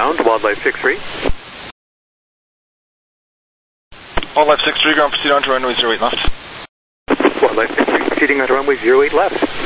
inbound, Wildlife 63. Wildlife 63, ground proceed on to runway 08 left. Wildlife 63 proceeding on to runway 08 left.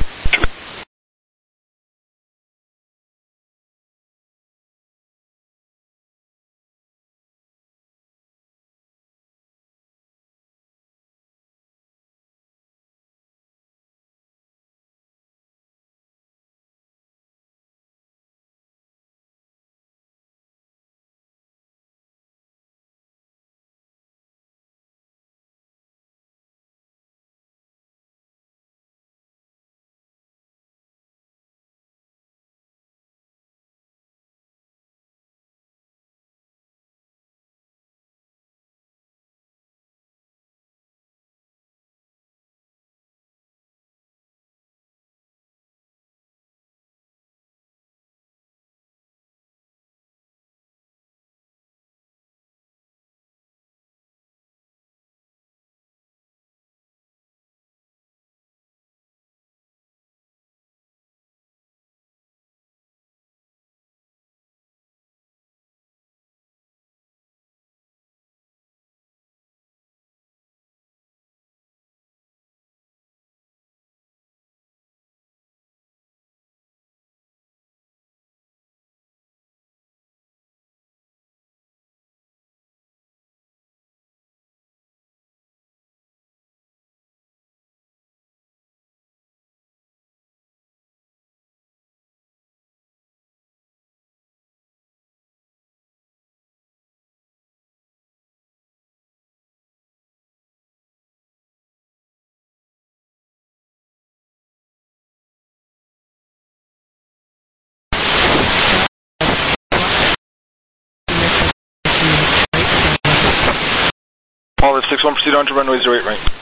Wildlife 61, proceed on to runway 08 right.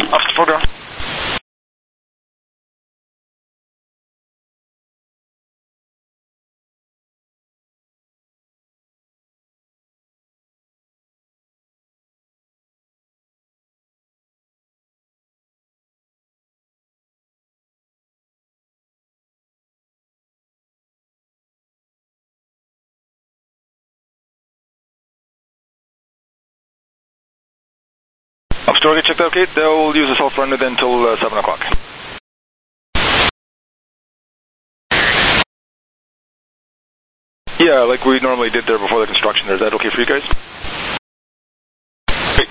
Officer 4, go on. Officer 4, get checked out, okay? They'll use the self runner then until 7 o'clock. Yeah, like we normally did there before the construction there. Is that okay for you guys? Great.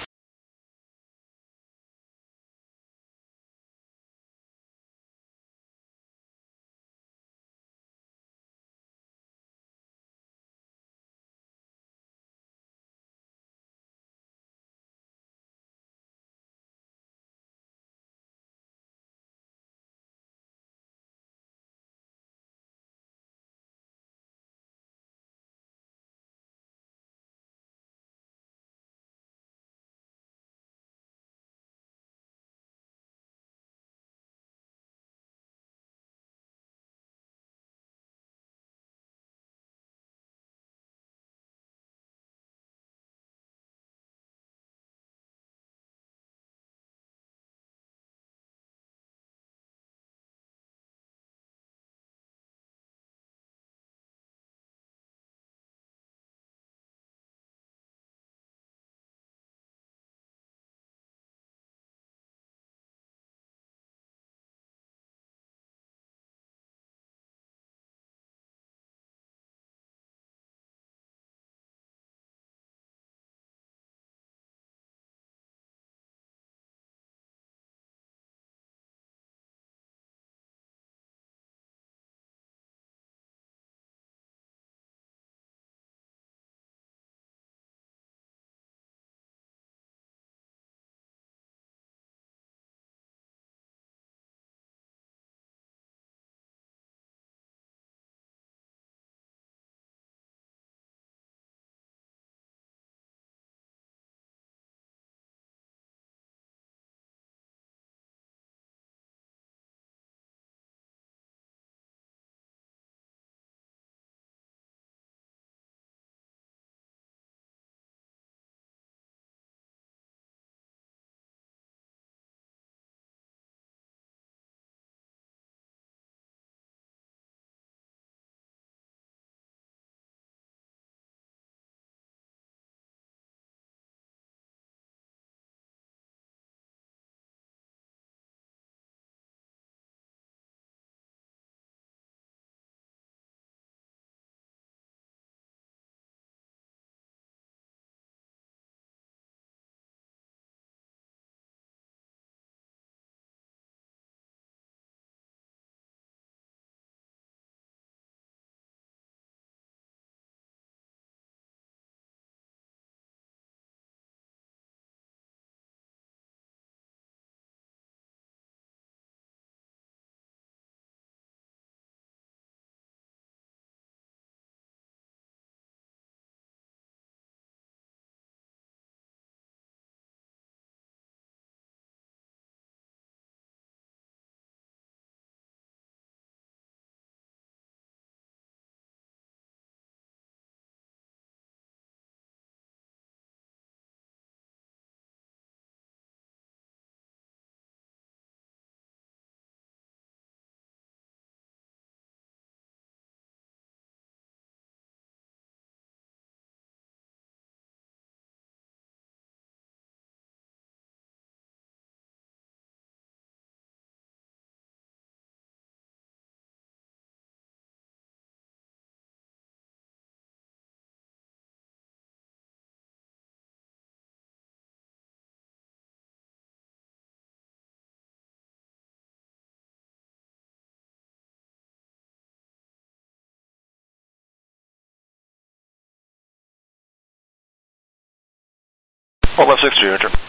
All left 6 3, enter.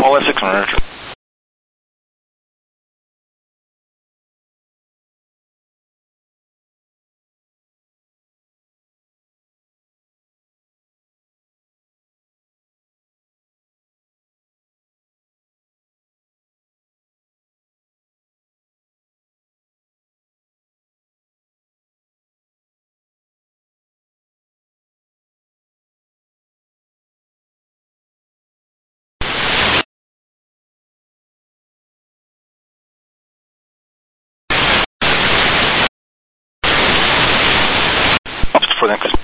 All F6 monitor. For them.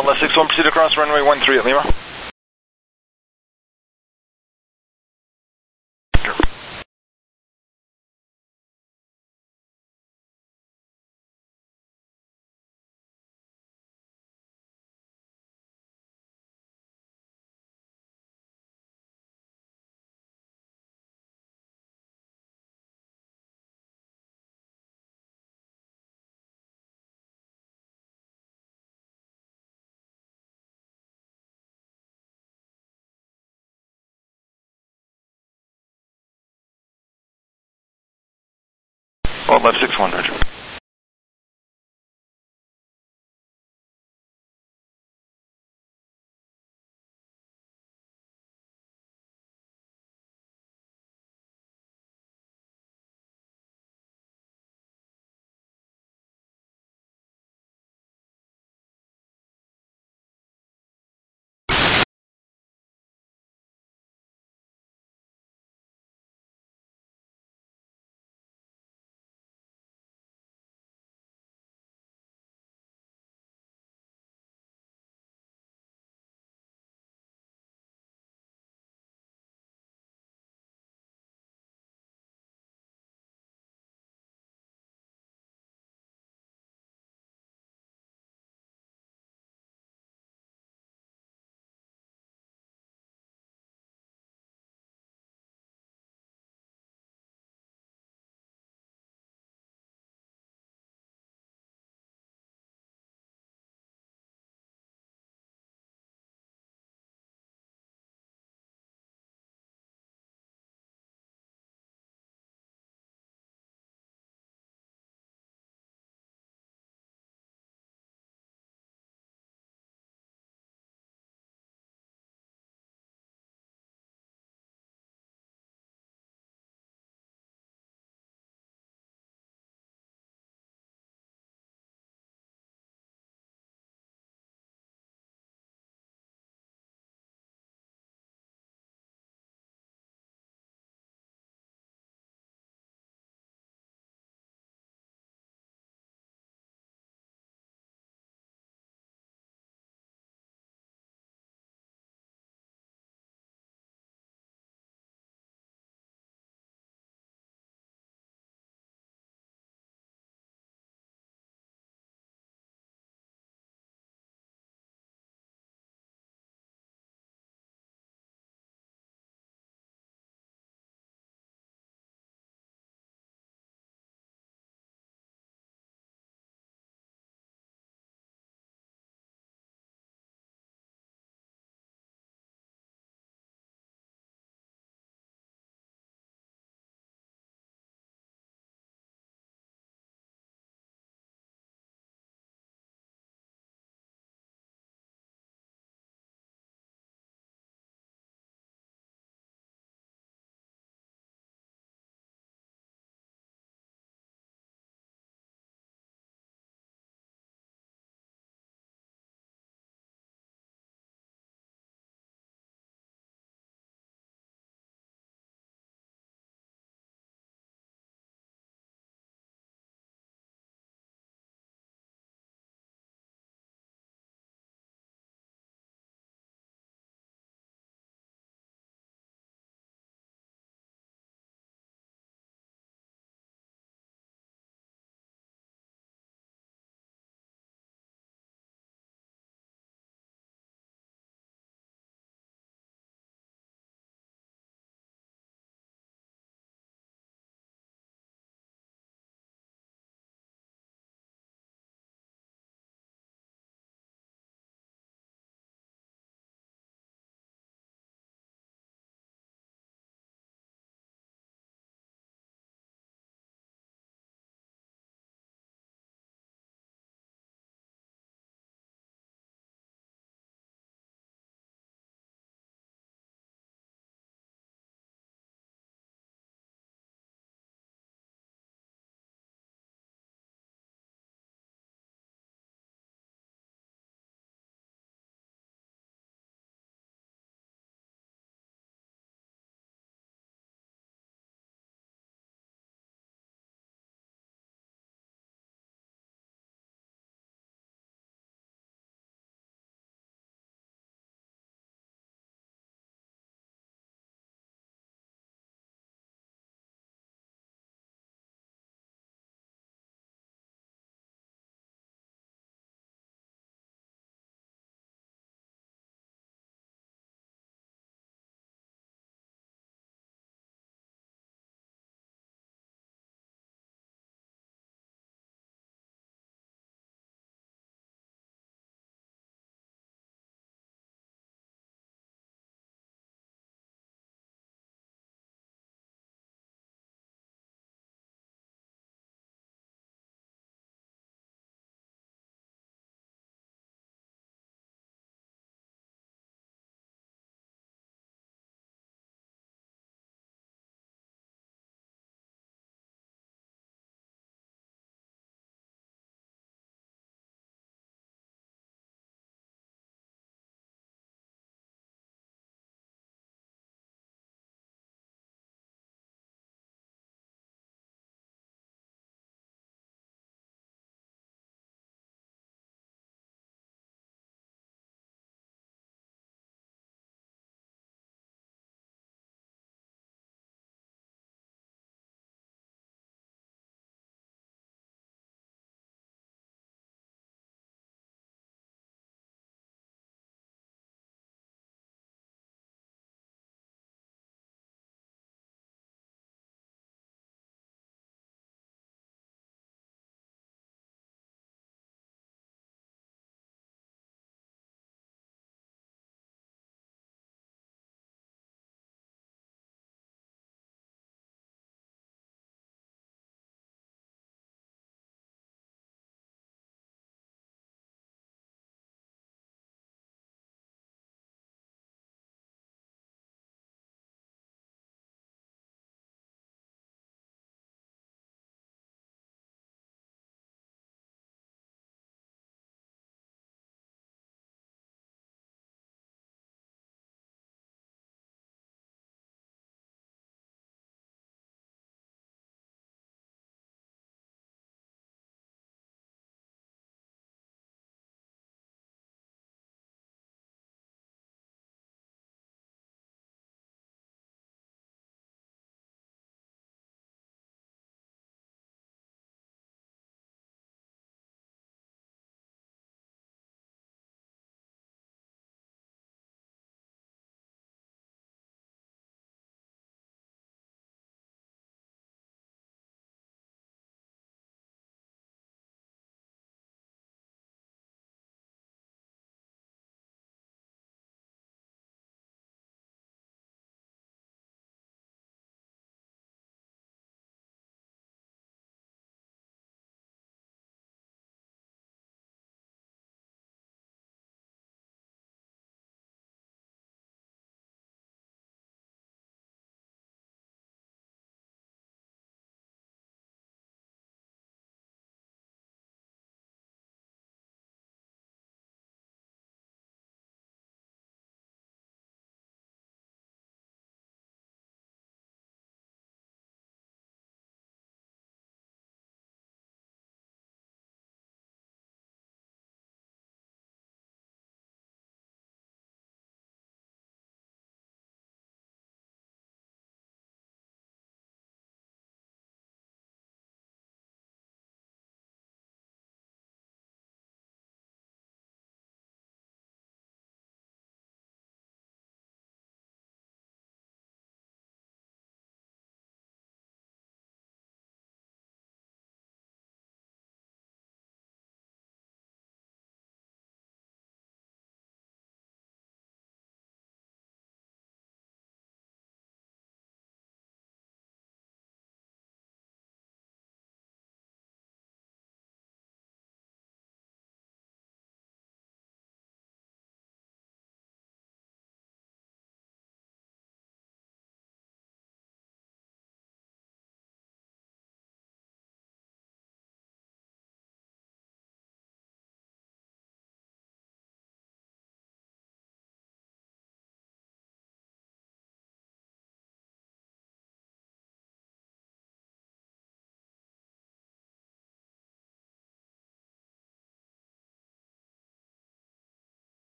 All left 61, proceed across runway 13 at Lima. All left 61, Roger.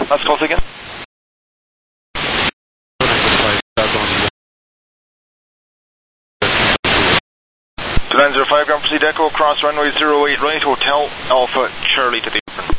Last call again. 2905, ground proceed Echo, cross runway 08 right, Hotel Alpha Charlie to the open.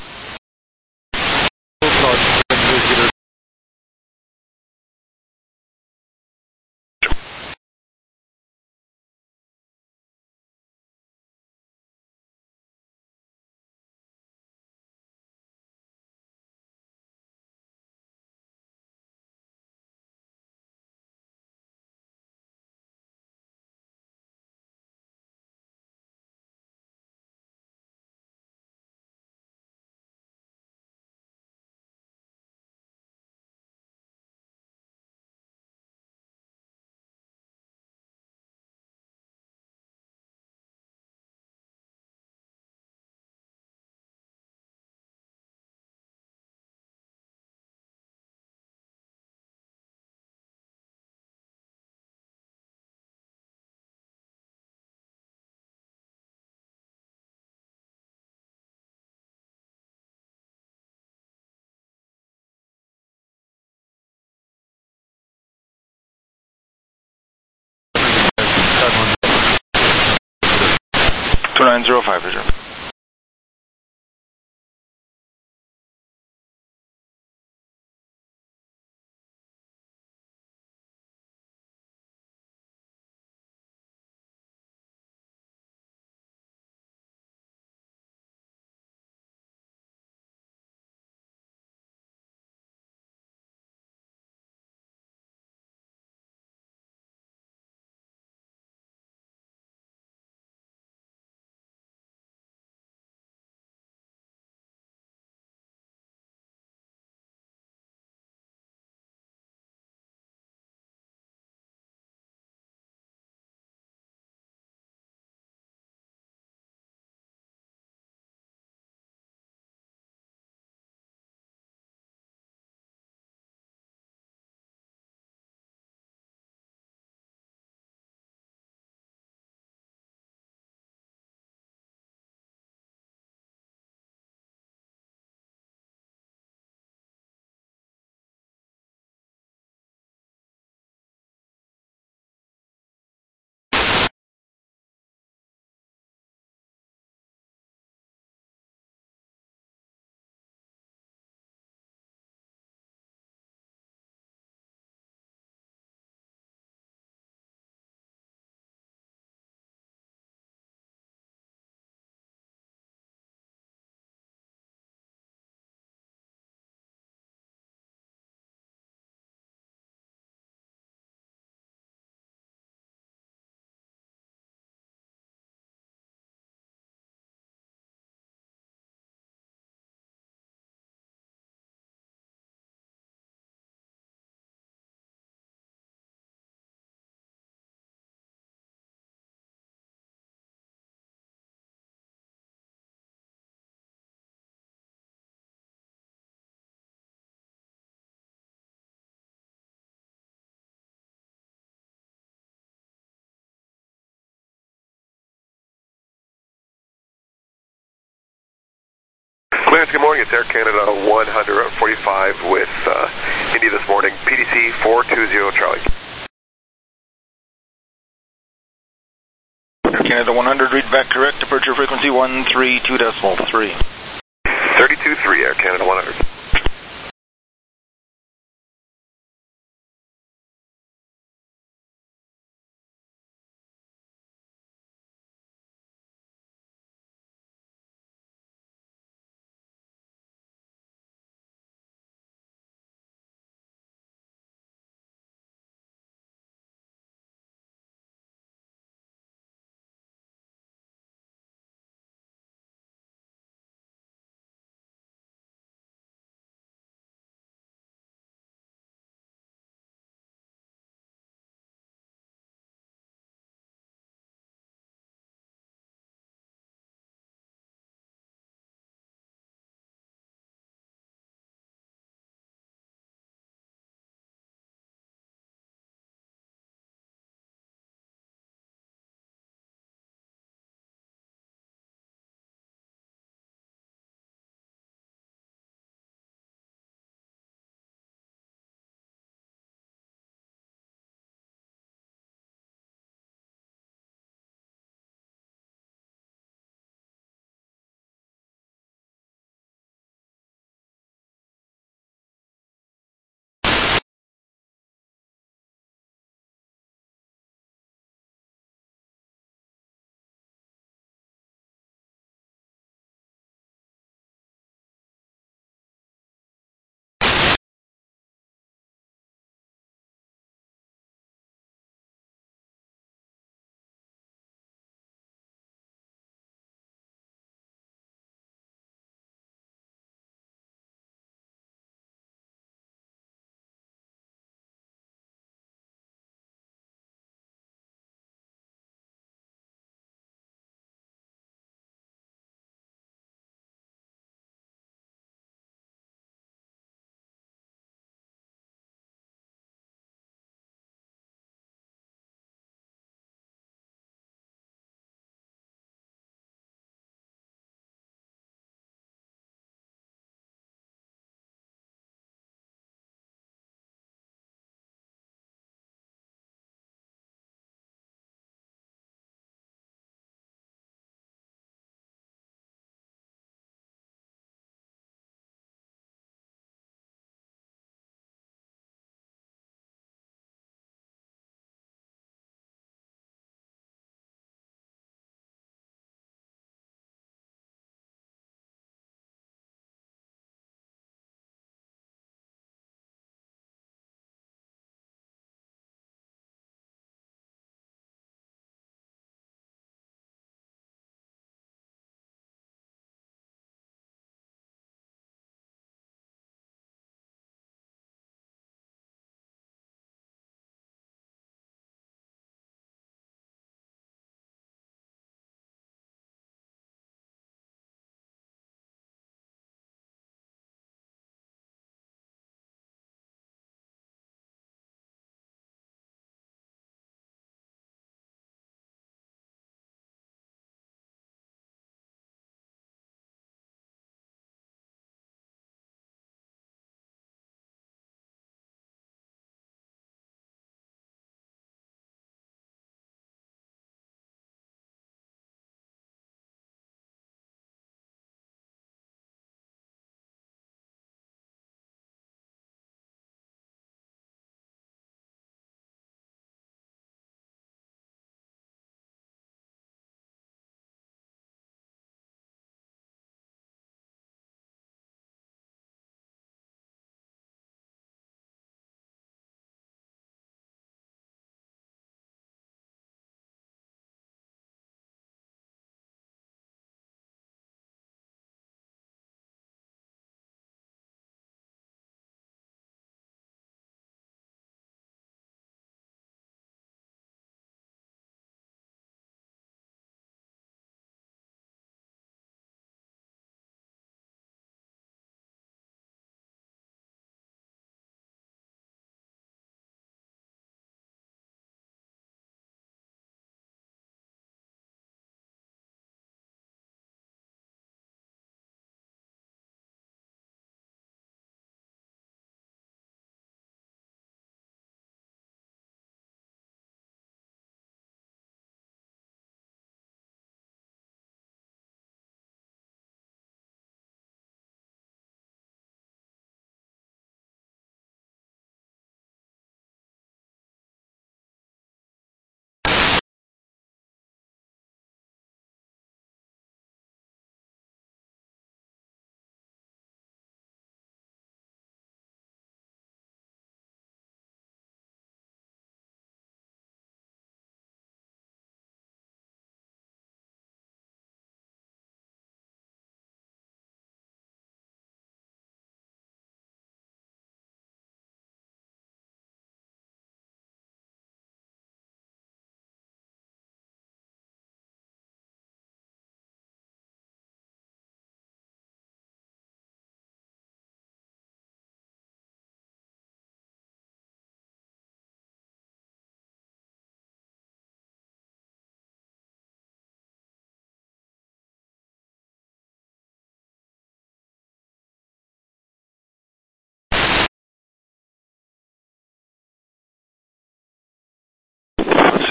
Two 2905, return. Clarence, good morning. It's Air Canada 145 with Indy this morning. PDC 420 Charlie. Air Canada 100, read back correct, departure frequency 132.3. 32.3, Air Canada 100.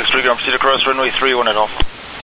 3 ground, proceed across runway 31 at Alpha.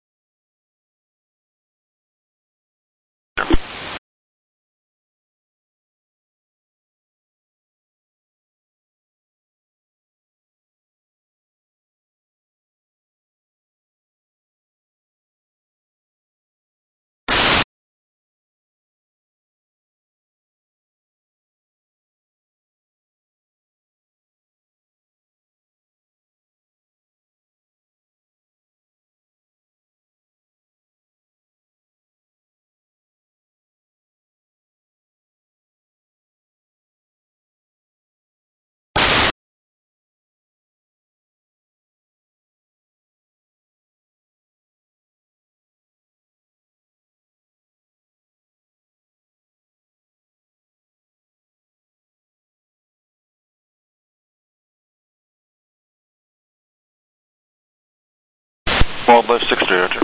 Wildlife 6-3, roger.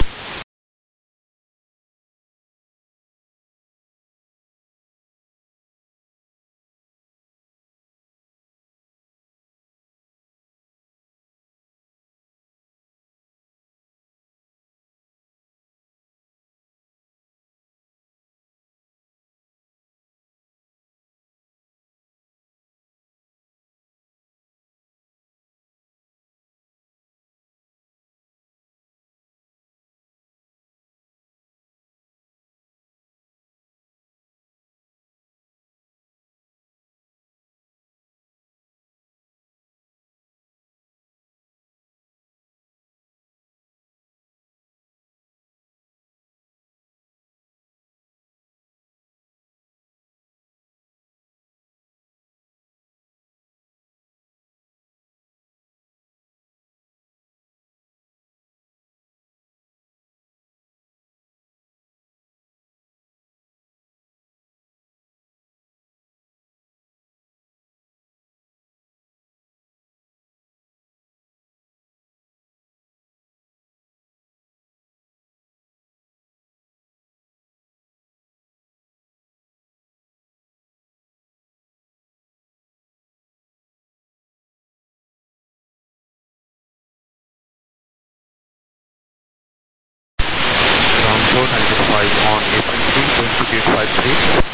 Ground 495 on A53, going to gate 53.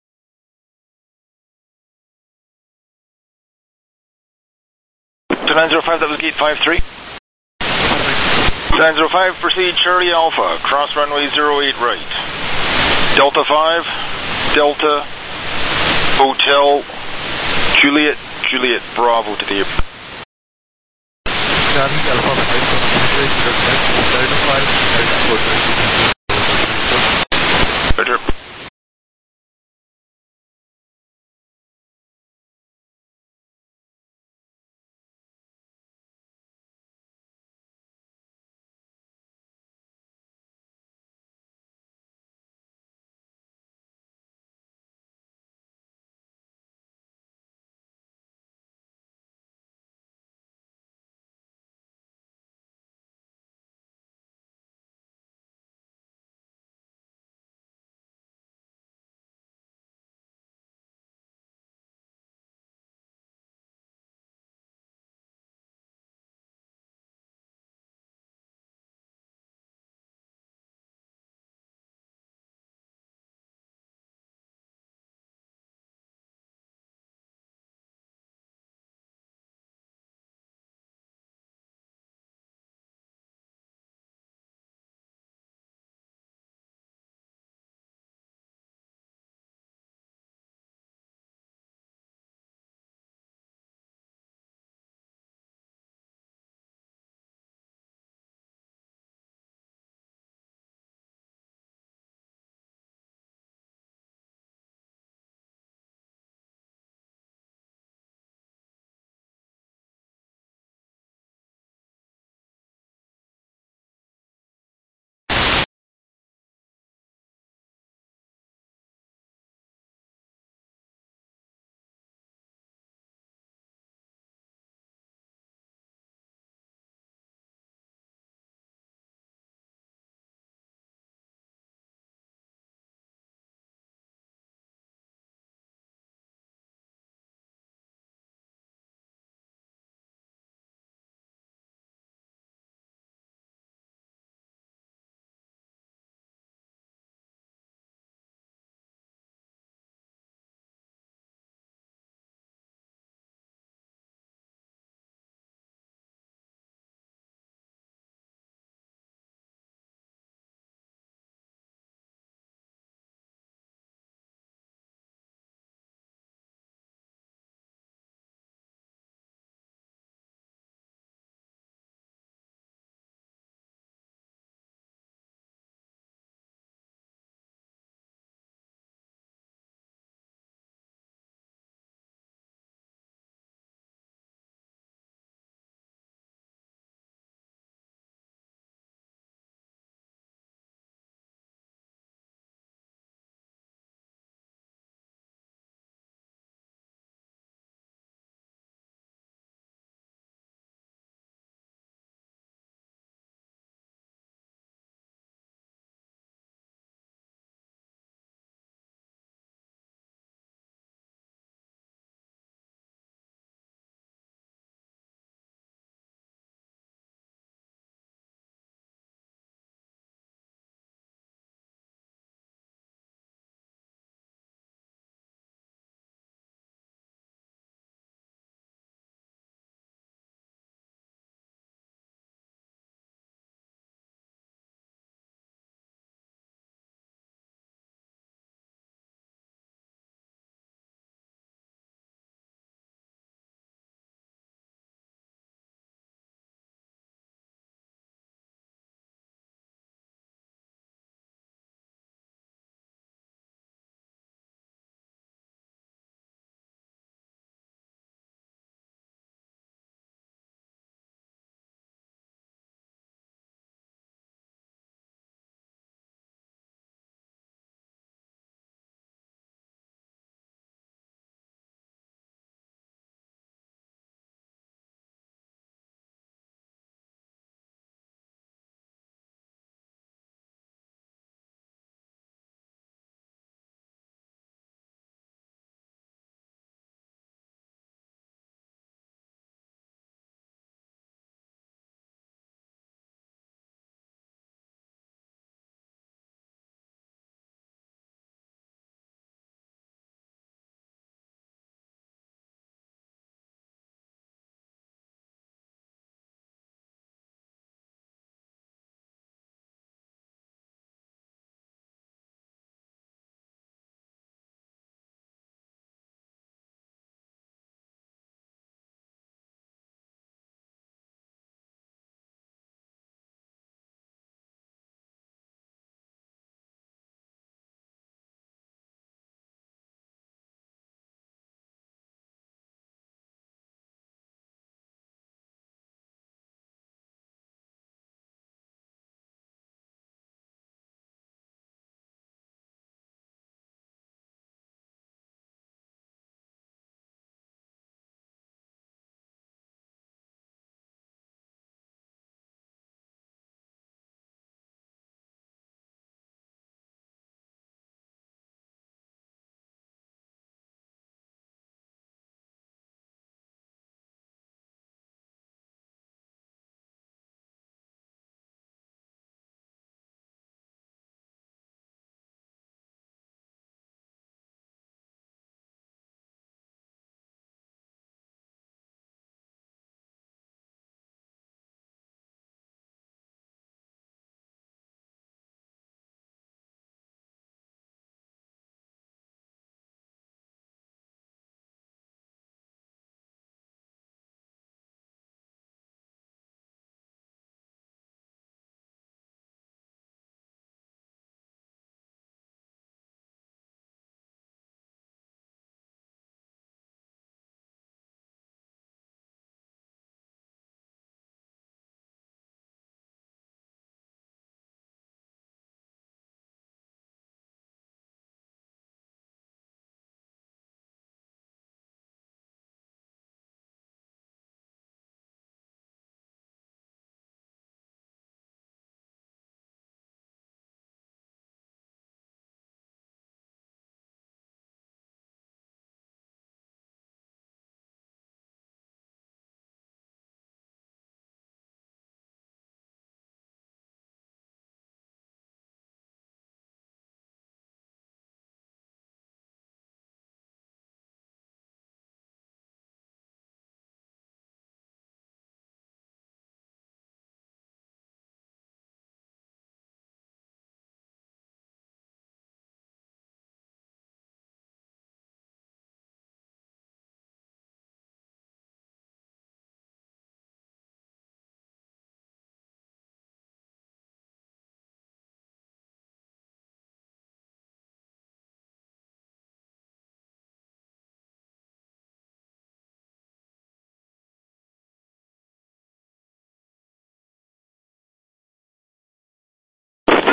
2905, that was gate 53. 2905, proceed Charlie Alpha, cross runway 08 right. Delta 5, Delta, Hotel, Juliet, Juliet, Bravo to the airport. Charlie Alpha 5, Delta 5, Roger.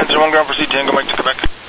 Engine 1 ground for C Tango Mike to Quebec.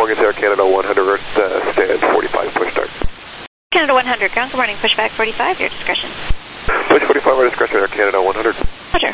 morning, it's Air Canada 100, stand 45, push start. Canada 100, ground, good morning, pushback 45, your discretion. Push 45, our discretion, Air Canada 100. Roger.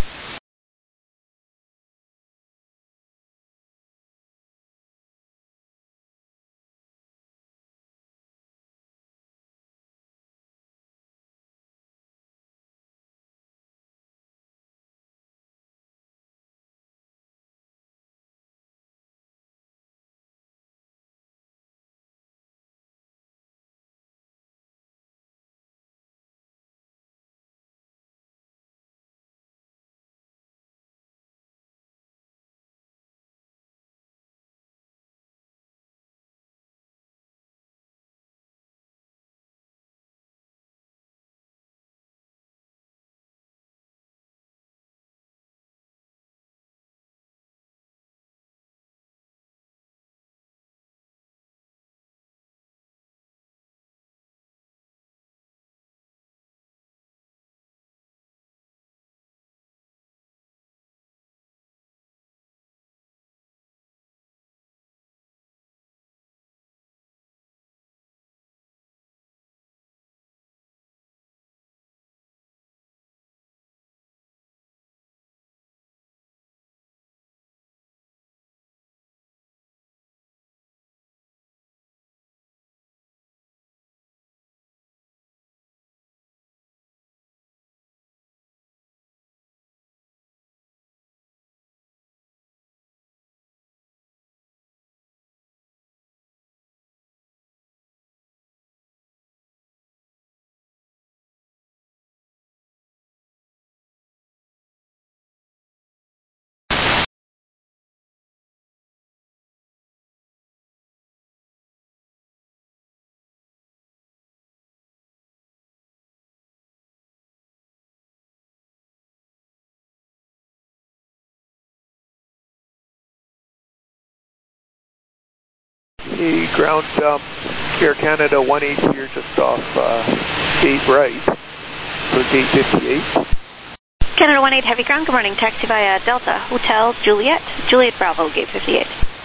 Hey, ground, Air Canada 18 here, just off 8 right, for gate 58. Canada 18 heavy ground, good morning, taxi via Delta, Hotel, Juliet, Juliet Bravo, gate 58.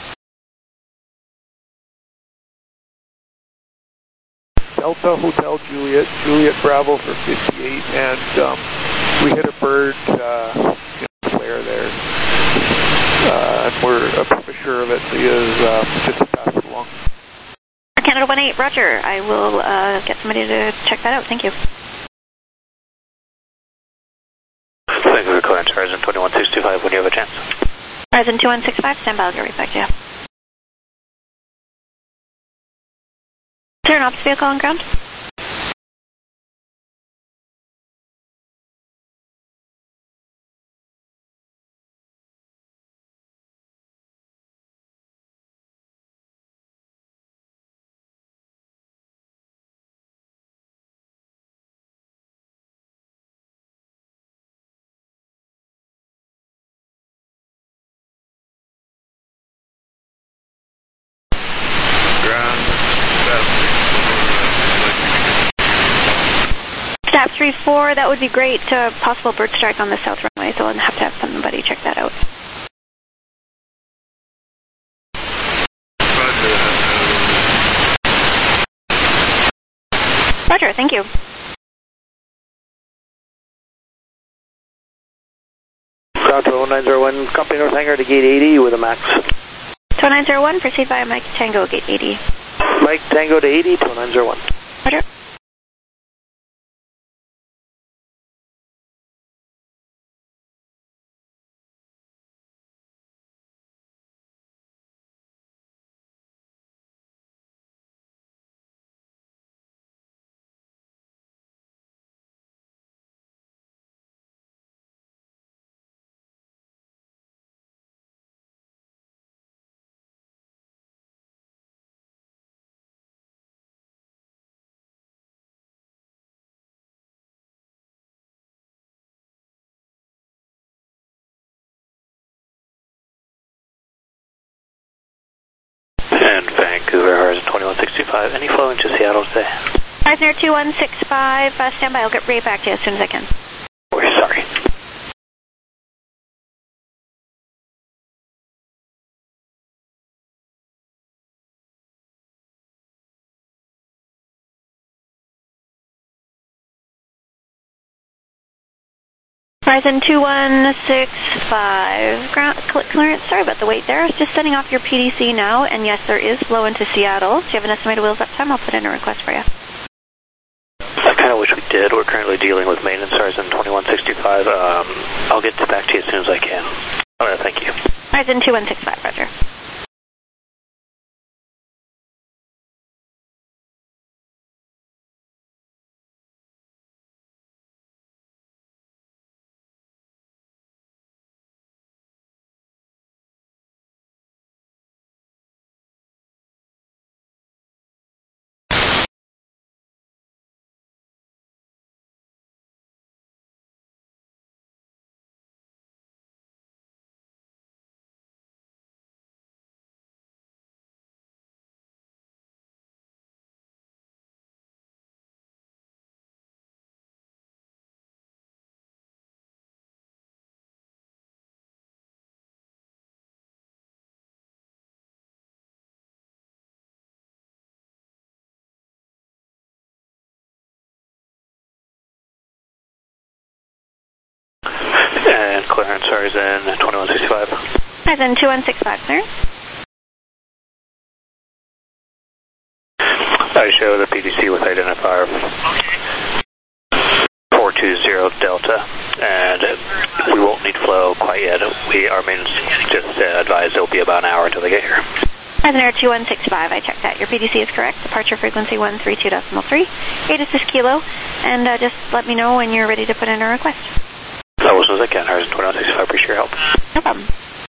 Delta, Hotel, Juliet, Juliet Bravo for 58, and we hit a bird in a flare there, and we're pretty sure of it because just pass it along. Canada 18, roger, I will get somebody to check that out, thank you. Thank you for calling Horizon 21625 when you have a chance. Horizon 2165, stand by, I'll get right back to you. Turn off vehicle on ground. Staff 34, that would be great. Possible bird strike on the south runway, so I'll have to have somebody check that out. Roger, thank you. Ground 1901, company North Hangar to gate 80 with a max. 2901, proceed via Mike Tango, gate 80. Mike Tango to 80, 2901. Roger. And Vancouver, Horizon 2165. Any flowing to Seattle today? Eisner 2165, stand by. I'll get right back to you as soon as I can. We're sorry. Horizon 2165, ground clearance. Sorry about the wait there. Just sending off your PDC now, and yes, there is flow into Seattle. Do you have an estimated wheels up time? I'll put in a request for you. I kind of wish we did. We're currently dealing with maintenance Horizon 2165. I'll get back to you as soon as I can. All right, thank you. Horizon 2165, roger. And clearance Horizon 2165. Horizon 2165, sir. I show the PDC with identifier 420 Delta, and we won't need flow quite yet. Our maintenance just advised it'll be about an hour until they get here. Horizon Air 2165, I checked that. Your PDC is correct. Departure frequency 132.3. 8 is kilo, and just let me know when you're ready to put in a request. As soon as I can, Horizon 2165, appreciate your help. No problem.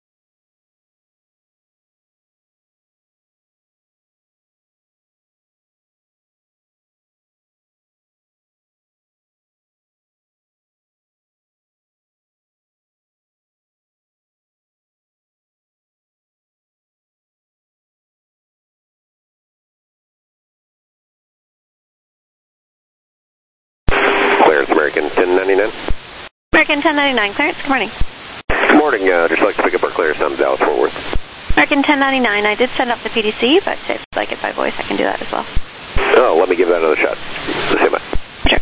Clearance American 1099. American 1099, clearance. Good morning. Good morning. Just like to pick up our clearance on Dallas Fort Worth. American 1099, I did send up the PDC, but if you'd like it by voice, I can do that as well. Oh, let me give that another shot. Let's see my. Sure.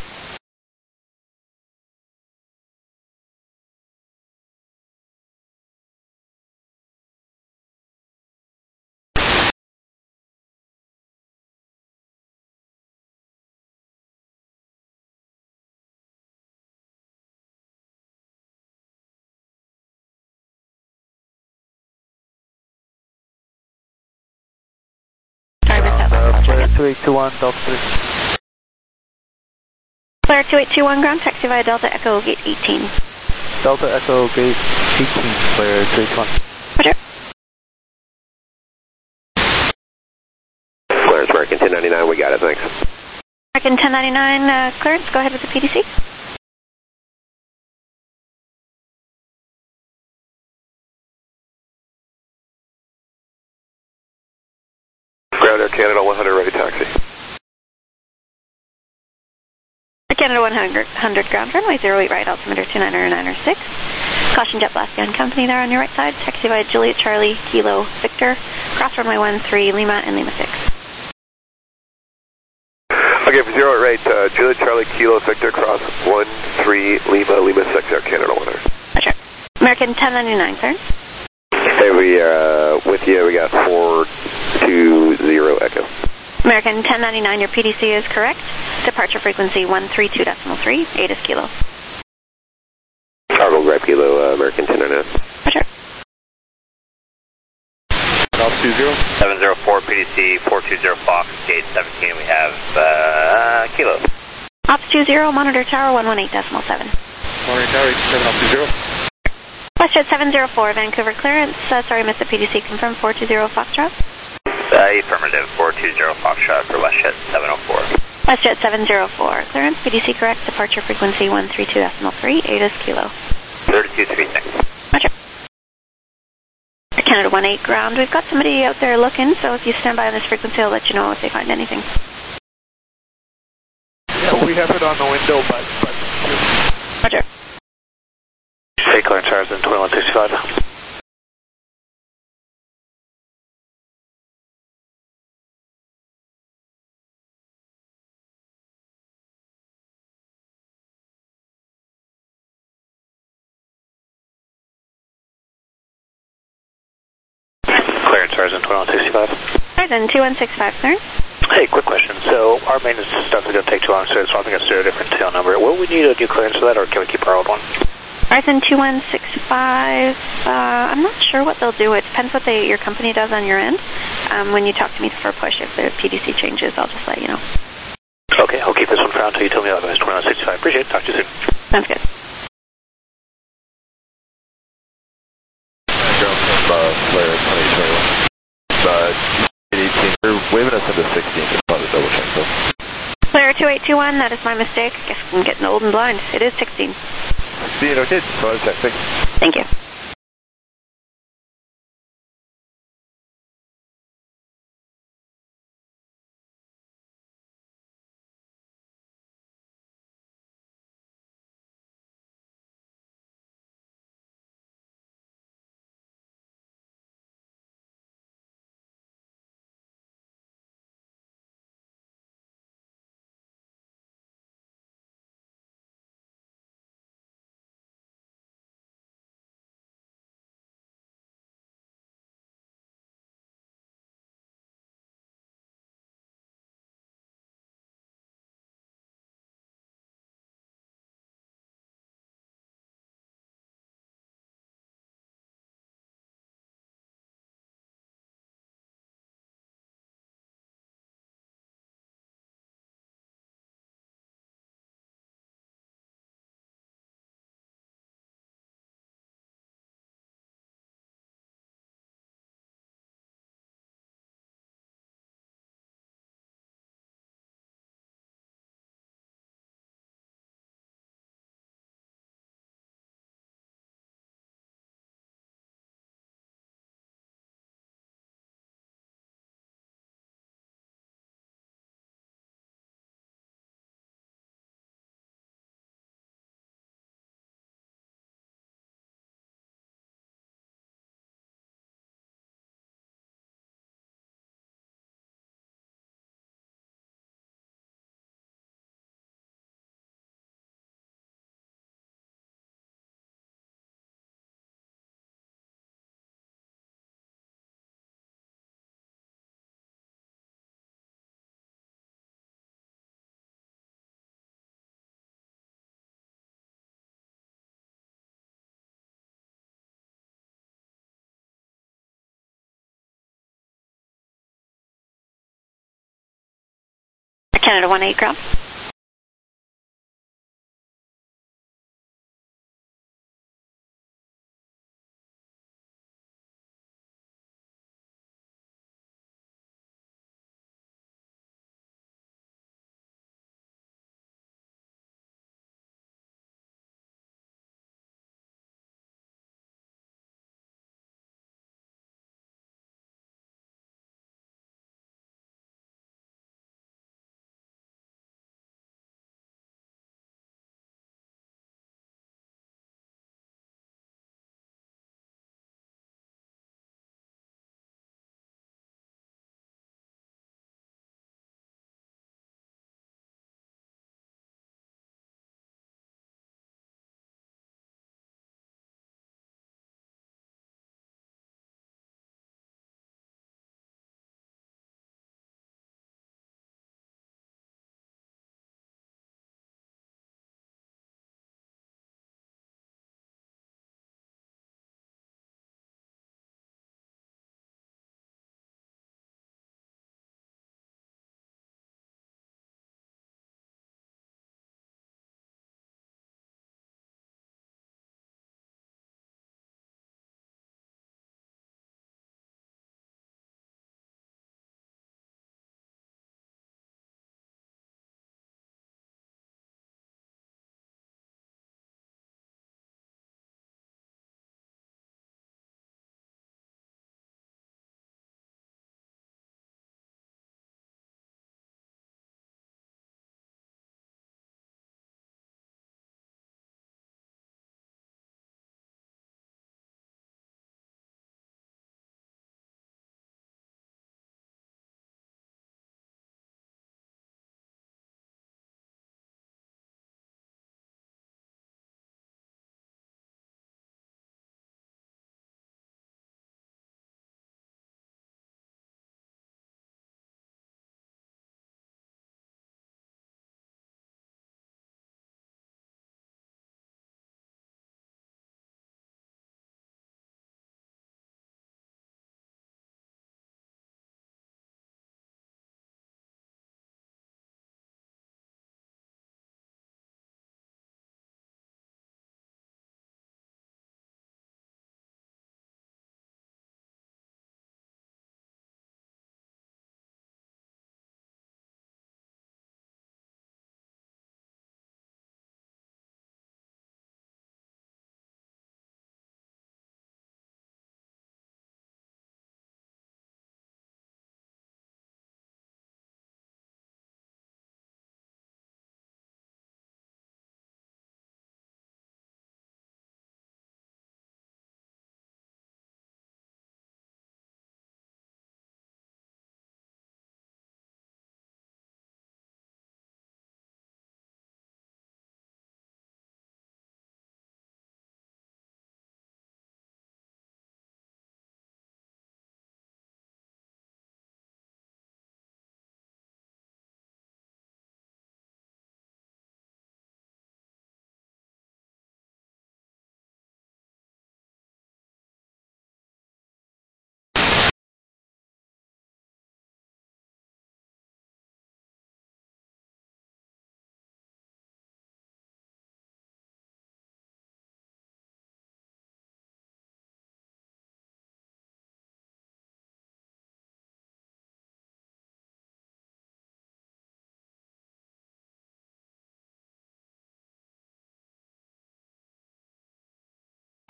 Sorry about that. Flare 2821, Delta 3. Flare 2821, ground taxi via Delta Echo Gate 18. Delta Echo Gate 18, Flare 2821. Roger. Clearance American 1099, we got it, thanks. American 1099, clearance. Go ahead with the PDC. Ground Air Canada 100, ready taxi. Canada 100 ground, runway 08 right, altimeter 29906. Caution jet blast gun company there on your right side. Taxi via Juliet Charlie Kilo Victor. Cross runway 13 Lima and Lima 6. Okay, for 08 right, Juliet Charlie Kilo Victor, cross 13 Lima, Lima 6, Air Canada 100. Roger. American 1099, sir. Hey, we with you, we got 420 Echo. American 1099, your PDC is correct. Departure frequency 132.3, 8 is kilo. Cargo grab Kilo, American 1099. Roger. Altitude 704 PDC 420 Fox, gate 17, we have Kilo. Altitude 0, monitor tower 118.7. Monitor Tower 87, Altitude 0. WestJet 704, Vancouver clearance. Sorry, missed the PDC. Confirm 420 Foxtrot. Affirmative 420 Foxtrot for WestJet 704. WestJet 704, clearance. PDC correct. Departure frequency 132.3, 8 is kilo. 3236. Roger. Canada 18 ground. We've got somebody out there looking, so if you stand by on this frequency, I'll let you know if they find anything. Yeah, we have it on the window, but Roger. State clearance Horizon 2165. Main Sergeant 2165. Sergeant 2165, clearance. Hey, quick question. So our maintenance stuff is going to take too long, so I'm going to steer a different tail number. Will we need a new clearance for that, or can we keep our old one? Ryzen 2165, I'm not sure what they'll do. It depends what your company does on your end. When you talk to me for a push, if the PDC changes, I'll just let you know. Okay, I'll keep this one for now until you tell me otherwise. 2165. Appreciate it. Talk to you soon. Sounds good. Flare 2021. 18. They're waving us into 16. Just wanted to double check though. Flare 2821, that is my mistake. I guess I'm getting old and blind. It is 16. 16, okay. Just wanted to check. Thanks. Thank you. Canada 18 ground.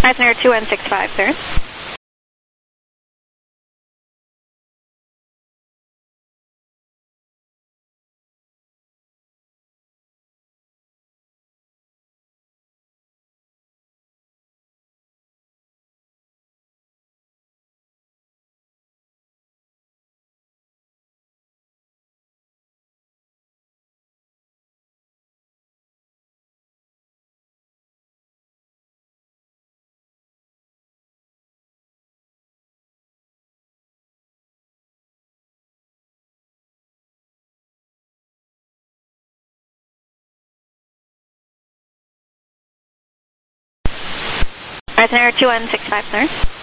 Horizon Air 2165, clearance. Horizon Air 2165, clearance.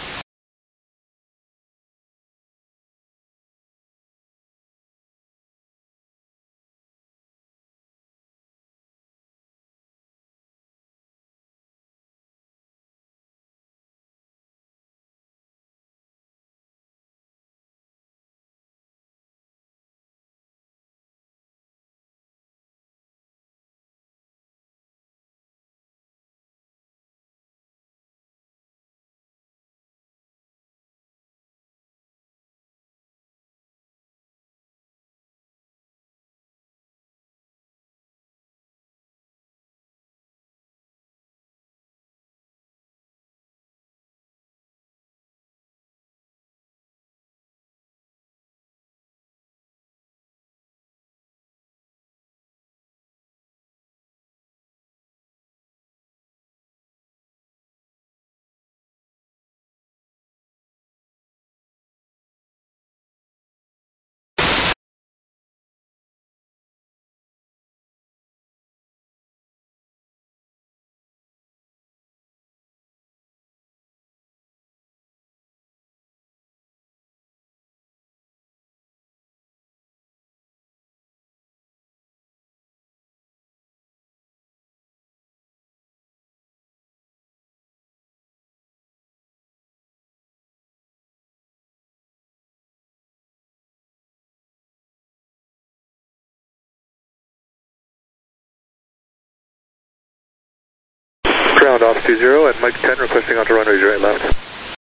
Ground off 20 and Mike 10 requesting onto runway 08 left.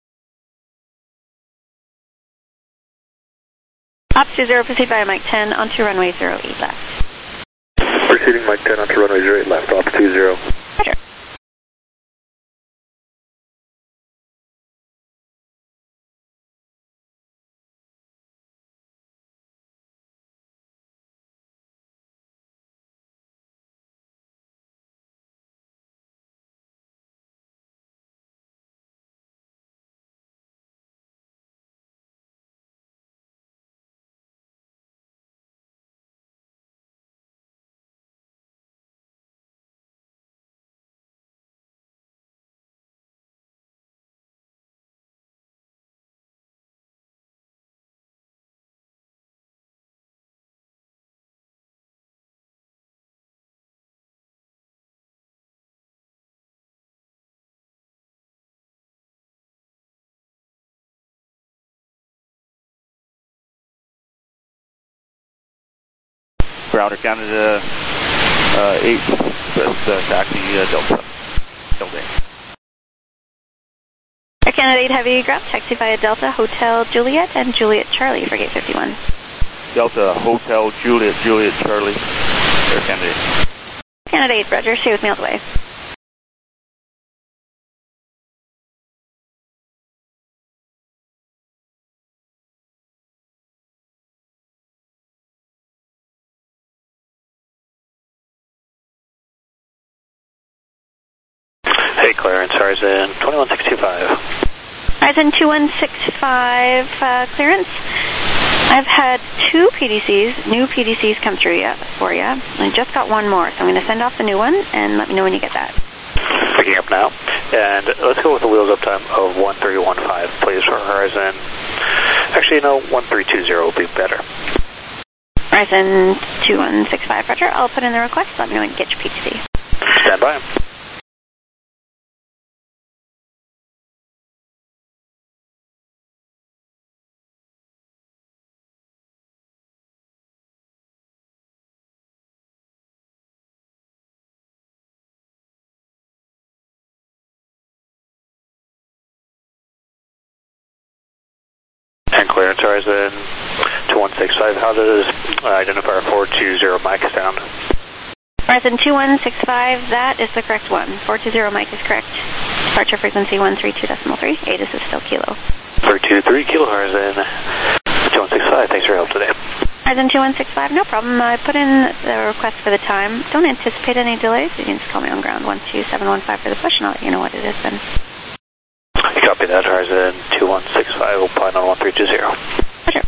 Ops 20, proceed via Mike 10 onto runway 08 left. Proceeding Mike 10 onto runway 08 left, off 20. Roger. Grounder Canada 8, taxi Delta. Delta. Air Canada 8 Heavy ground, taxi via Delta, Hotel Juliet and Juliet Charlie for gate 51. Delta, Hotel Juliet, Juliet Charlie, Air Canada 8. Canada 8, Roger, stay with me all the way. Hey, Clarence, Horizon 21625. Horizon 2165, clearance. I've had two PDCs, new PDCs come through for you. I just got one more, so I'm going to send off the new one and let me know when you get that. Picking up now. And let's go with the wheels up time of 1315, please, for Horizon. Actually, no, 1320 would be better. Horizon 2165, Roger. I'll put in the request. Let me know when you get your PDC. Stand by. clearance, Horizon 2165. How does identifier 420 Mike sound? Horizon 2165, that is the correct one. 420 Mike is correct. Departure frequency 132.3. ATIS is still Kilo. 323 Kilo, Horizon 2165. Thanks for your help today. Horizon 2165, no problem. I put in the request for the time. Don't anticipate any delays. You can just call me on ground 12715 for the push, and I'll let you know what it is then. Copy that, Horizon 2165. We'll plan on 1320. Roger.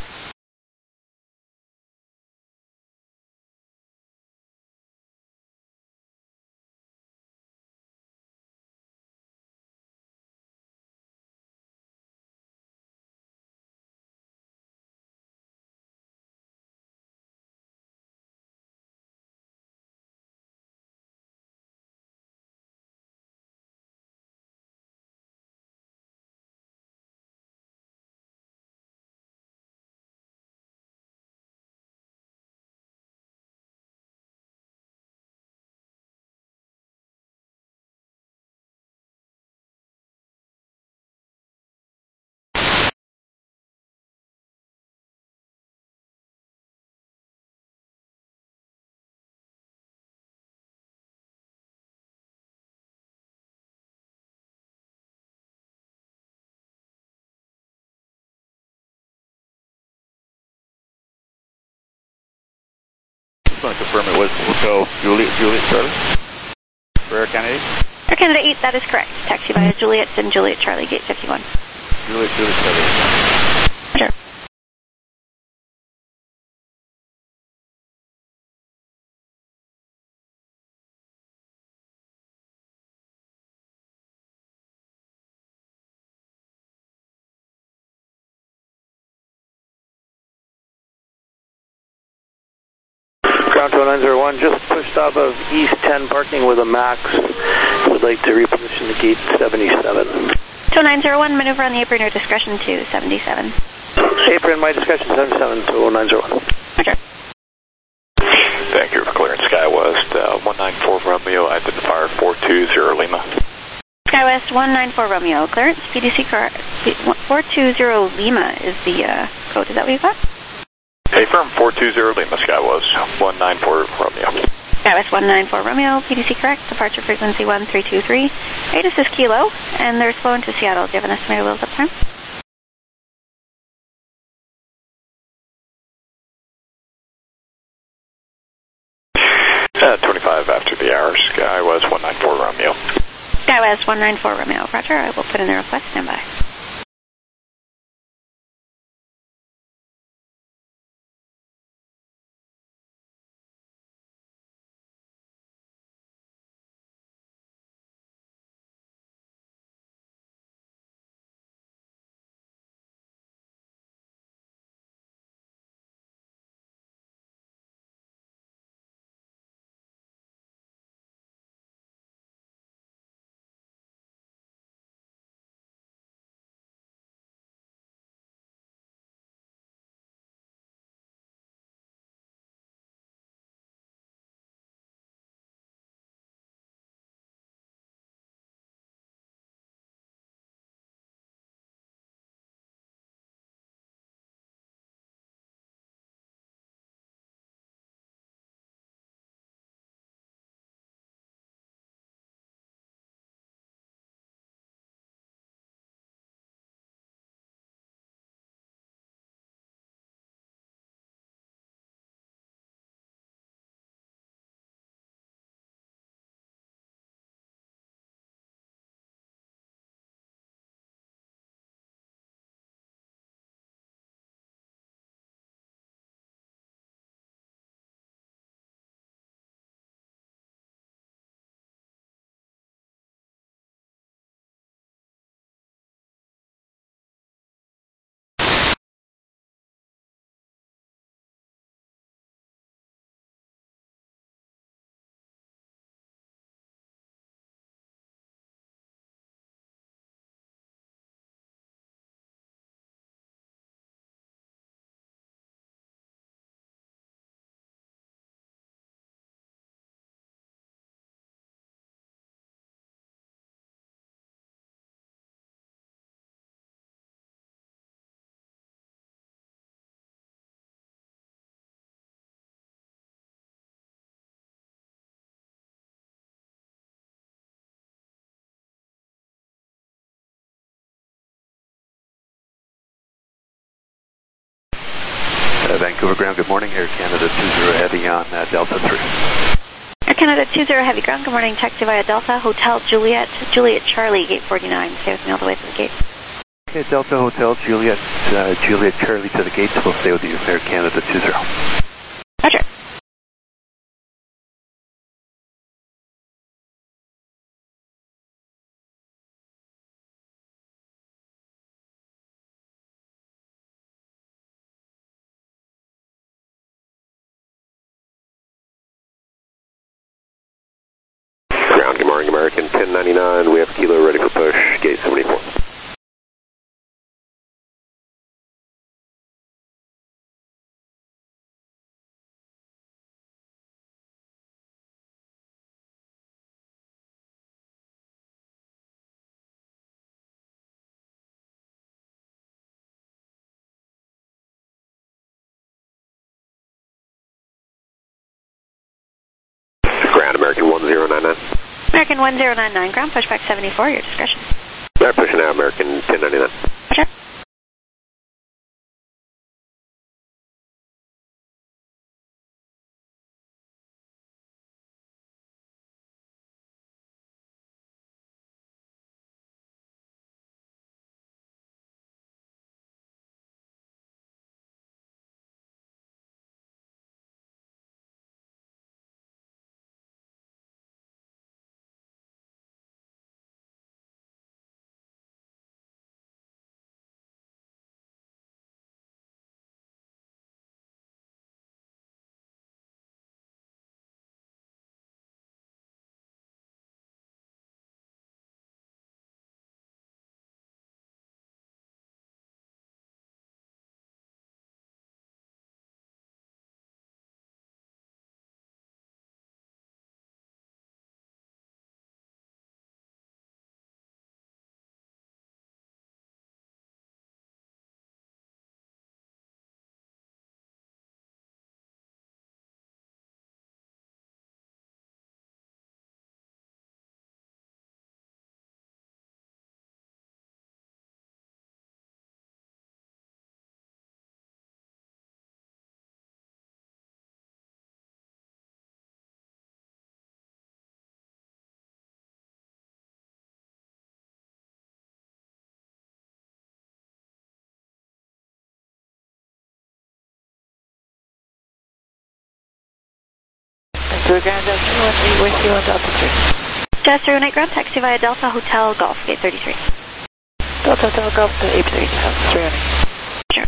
Just want to confirm it was Hotel Juliet Charlie for Air Canada. Air Canada 8, that is correct. Taxi via Juliet and Juliet Charlie, gate 51. Juliet Charlie. Roger. Ground 2901, just pushed off of East 10 parking with a MAX. Would like to reposition the gate 77. 2901, maneuver on the apron or discretion to 77. Apron, my discretion 77 to 0901. Roger. Thank you for clearance SkyWest 194 Romeo, identifier 420 Lima. SkyWest 194 Romeo, clearance, PDC car 420 Lima is the code. Is that what you got? Hey, firm 420 Lima, SkyWest 194 Romeo. SkyWest 194 Romeo, PDC correct, departure frequency 1323. ATIS is Kilo, and they're flown to Seattle. Do you have an estimated wheels up time? 25 after the hour, SkyWest 194 Romeo. SkyWest 194 Romeo, roger. I will put in the request. Stand by. Vancouver ground, good morning. Air Canada 20 Heavy on Delta 3. Air Canada 20 Heavy ground, good morning. Taxi via Delta, Hotel Juliet, Juliet Charlie, gate 49. Stay with me all the way to the gate. Okay, Delta Hotel Juliet, Juliet Charlie to the gates. We'll stay with you, Air Canada 20. Roger. Ground, good morning, American 1099. We have Kilo ready for push, gate 74. Ground, American 1099. American 1099, ground pushback 74, your discretion. Alright, pushing out, American 1099. Roger. Vancouver ground, Delta 213, with you on Delta 3. Just through night ground, taxi via Delta Hotel Golf, gate 33. Delta Hotel Golf to 830, 300. Sure.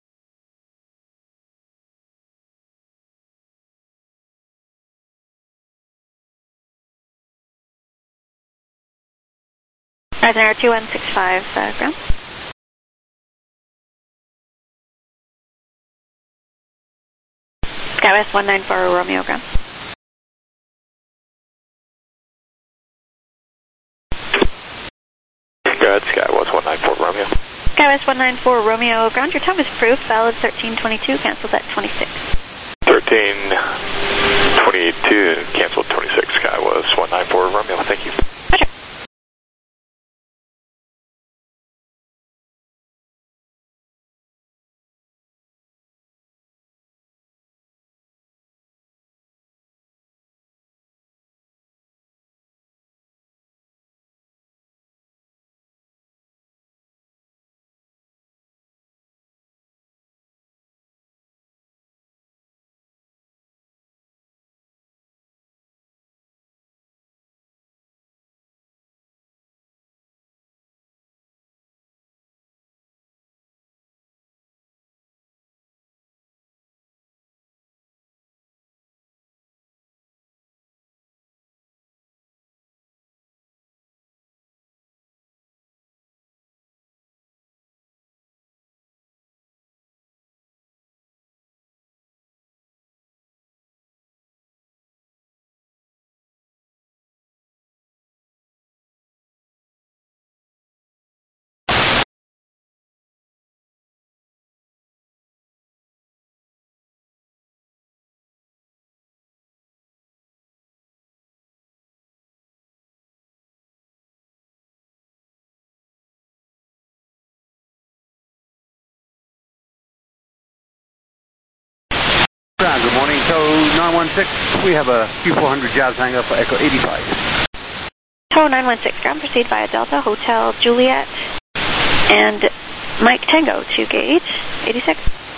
Horizon Air 2165, ground. SkyWest 194 Romeo ground. Go ahead, Skywest 194 Romeo. SkyWest 194 Romeo ground, your time is approved, valid 1322, cancelled at 26. 1322, canceled 26, Skywest 194 Romeo, thank you. Roger. Good morning. So 916, we have a Q400 Jazz hangar for Echo 85. Tower 916, ground proceed via Delta Hotel Juliet and Mike Tango to gate 86.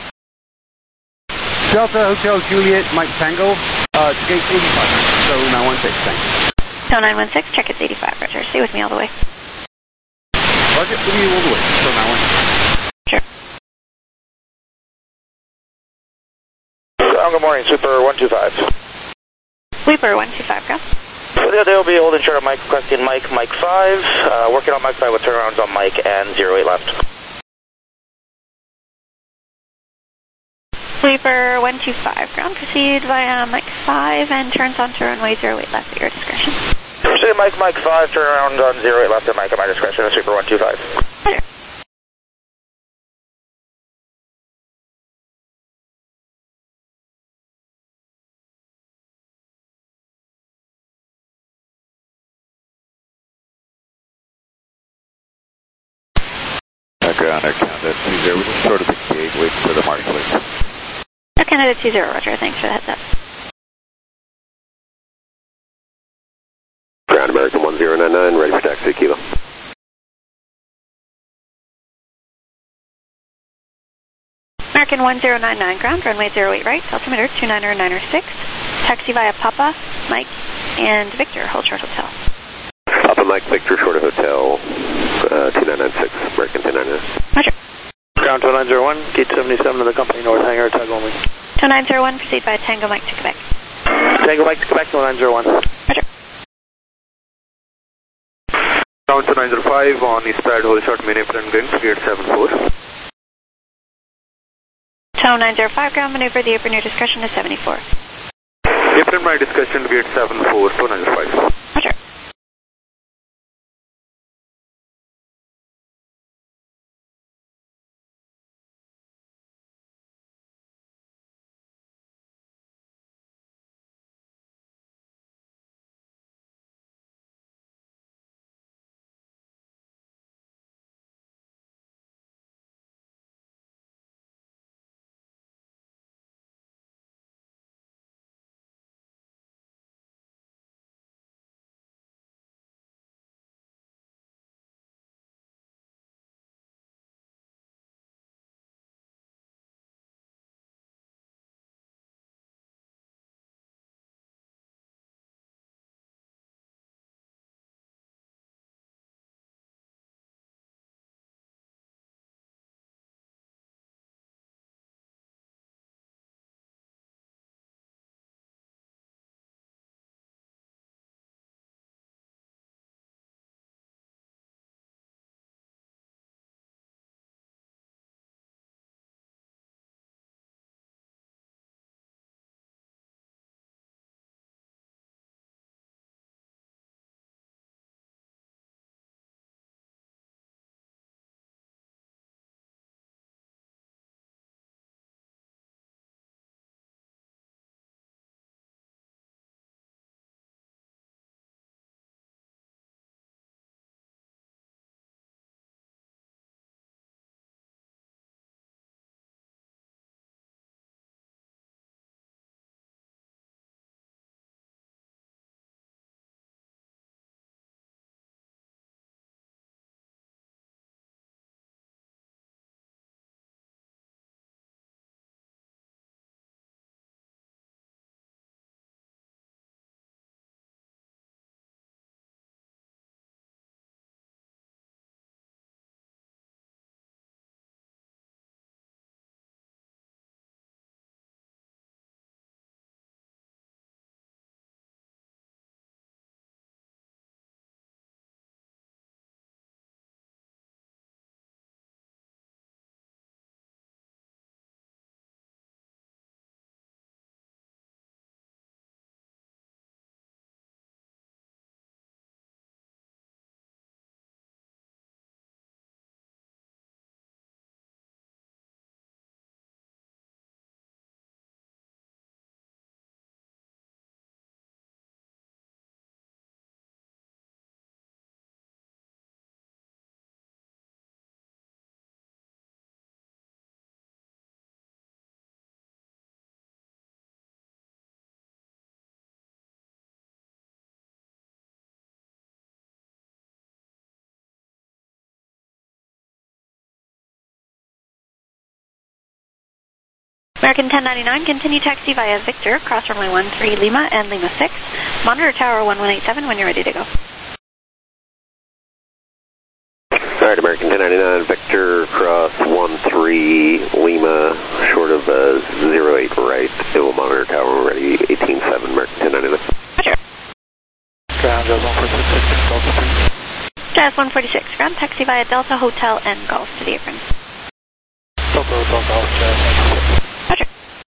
Delta Hotel Juliet, Mike Tango, to gate 85. So 916, thanks. Tower 916, check it's 85, Roger. Stay with me all the way. Roger, with you all the way. So 916. Sure. Good morning, Sweeper 125. Sweeper 125, ground. They'll be holding short on Mike, requesting Mike 5. Working on Mike 5 with turnarounds on Mike and 08 left. Sweeper 125, ground proceed via Mike 5 and turns onto runway 08 left at your discretion. Proceed Mike 5, turnaround on 08 left at Mike at my discretion, Sweeper 125. Roger. Ground Air Canada 20, we're just short of the gate, waiting for the marshal. Air Canada 20, Roger. Thanks for the heads up. Ground American 1099, ready for taxi, Kilo. American 1099, ground, runway 08 right, altimeter 299er6. Taxi via Papa, Mike, and Victor, hold short hotel. Papa Mike Victor, short of hotel, 2996, American 1099. Roger. Ground 2901, gate 77 of the company, north hangar, tug only. 2901, proceed by Tango Mike to Quebec. Tango Mike to Quebec, 2901. Roger. Ground 2905 on Eastpad, hold short, main apron green, gate 74. Tower 905, ground maneuver, the apron your discretion is 74. Apron my discretion, gate 74, 2905. Roger. American 1099, continue taxi via Victor, cross runway 13 Lima and Lima 6. Monitor tower 1187 when you're ready to go. Alright, American 1099, Victor, cross 13 Lima, short of 08 right. It will monitor tower ready, 187, American 1099. Roger. Ground, Jazz 146, Delta 3. Jazz 146, ground taxi via Delta Hotel and Golf to the apron. Delta Hotel Golf, Jazz 146. Roger.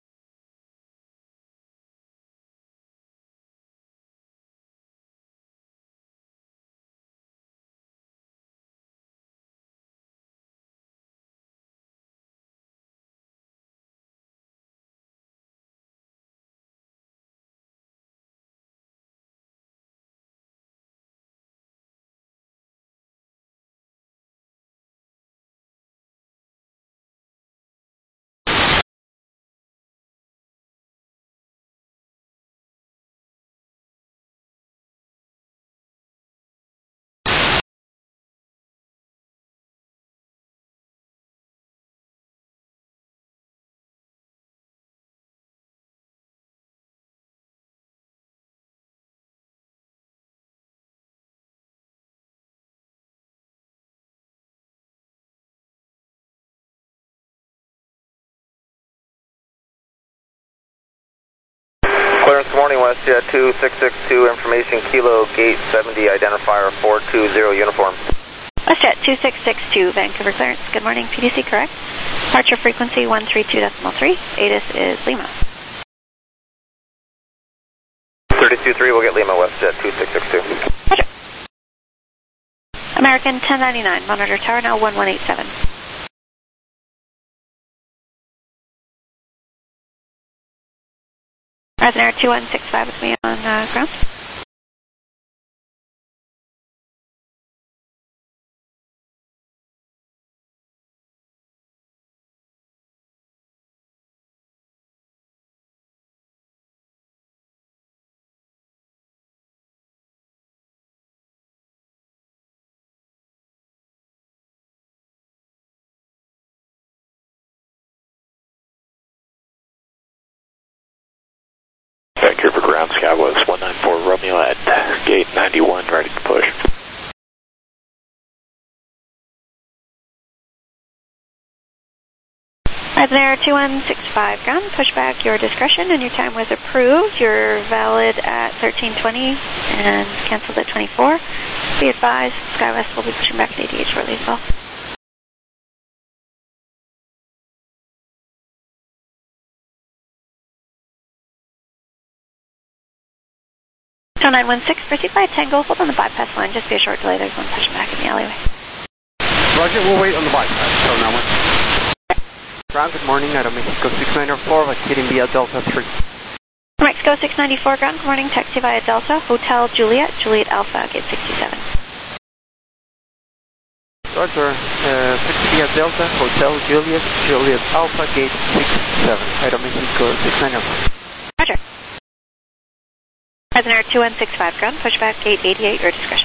Clearance, good morning, WestJet 2662, information Kilo Gate 70, identifier 420 uniform. WestJet 2662, Vancouver clearance. Good morning, PDC correct. Departure frequency 132.3. ATIS is Lima. 323, we'll get Lima, WestJet 2662. Roger. American 1099, monitor tower now 1187. Horizon Air 2165 with me on ground. Vancouver ground, Skywest 194 Romeo at gate 91, ready to push. Horizon Air 2165 ground, push back your discretion and your time was approved. You're valid at 1320 and canceled at 24. Be advised, Skywest will be pushing back at 88 shortly as well. So 916, proceed by Tango, hold on the bypass line, just be a short delay, there's one pushing back in the alleyway. Roger, we'll wait on the bypass, so now ground, good morning, Aeromexico 694, vacating via Delta 3. Mexico 694, ground, good morning, taxi via Delta, Hotel Juliet, Juliet Alpha, gate 67. Roger, taxi via Delta, Hotel Juliet, Juliet Alpha, gate 67, Aeromexico 694. Roger. Horizon Air 2165, ground, push back gate 88, your discretion.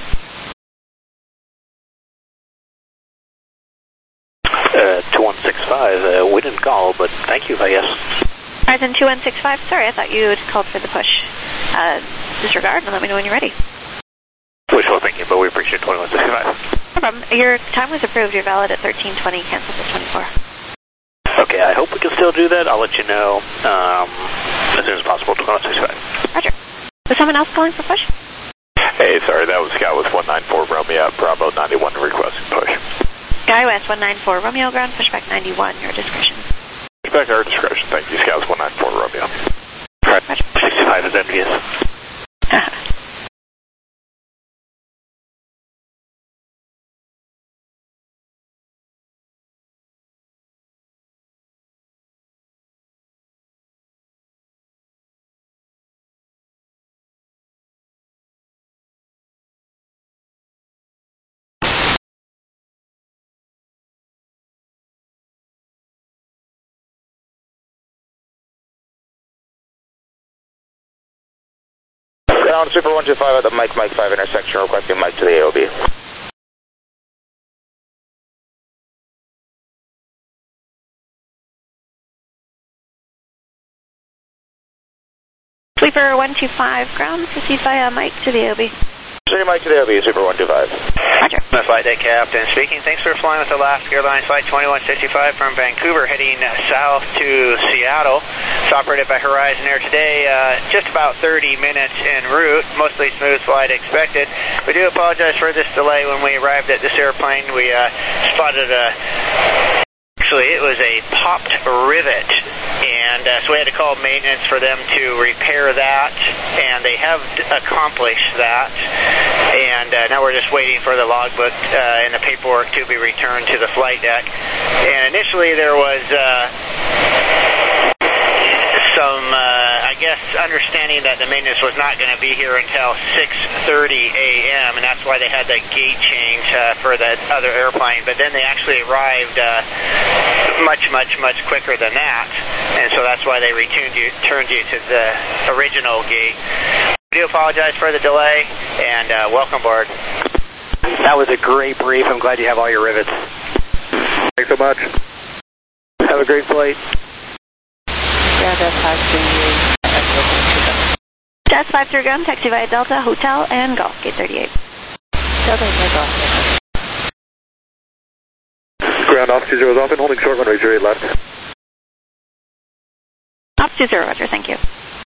2165, we didn't call, but thank you, I guess. Horizon 2165, sorry, I thought you had called for the push. Disregard and let me know when you're ready. Wishful thinking, but we appreciate 2165. No problem. Your time was approved. You're valid at 1320, canceled at 24. Okay, I hope we can still do that. I'll let you know as soon as possible, 2165. Roger. Was someone else calling for push? Hey, sorry, that was Skywest 194 Romeo at Bravo 91 requesting push. Skywest 194 Romeo, ground, pushback 91, your discretion. Pushback our discretion, thank you, Skywest 194 Romeo. Alright, 65 is envious. Ground Super 125 at the Mike 5 intersection, requesting Mike to the AOB. Super 125 ground, proceed via Mike to the OB. City Mike to the OB, Super 125. Roger. Flight Deck Captain speaking. Thanks for flying with Alaska Airlines Flight 2165 from Vancouver, heading south to Seattle. It's operated by Horizon Air today, just about 30 minutes en route, mostly smooth flight expected. We do apologize for this delay. When we arrived at this airplane, we spotted actually, it was a popped rivet, and so we had to call maintenance for them to repair that, and they have accomplished that, and now we're just waiting for the logbook and the paperwork to be returned to the flight deck. And initially there was some, I guess, understanding that the maintenance was not going to be here until 6:30 a.m., and that's why they had the gate change for the other airplane. But then they actually arrived much quicker than that, and so that's why they turned you to the original gate. I do apologize for the delay, and welcome aboard. That was a great brief. I'm glad you have all your rivets. Thanks so much. Have a great flight. Jazz 53 ground, taxi via Delta, Hotel, and Golf, gate 38. Delta, Golf. Ground, off 20 is open, holding short runway 08 left. Off 20, roger, thank you.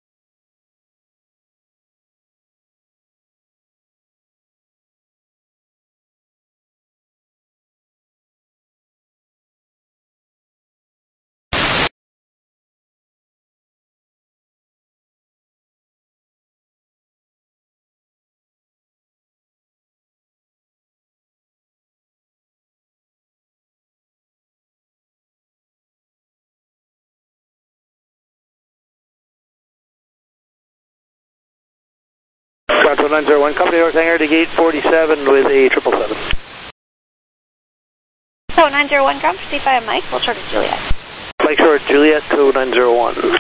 Control 901, company North Hangar to gate 47 with a 777. So 901 ground, proceed via Mike, we'll short of Juliet. Mike short Juliet to 901.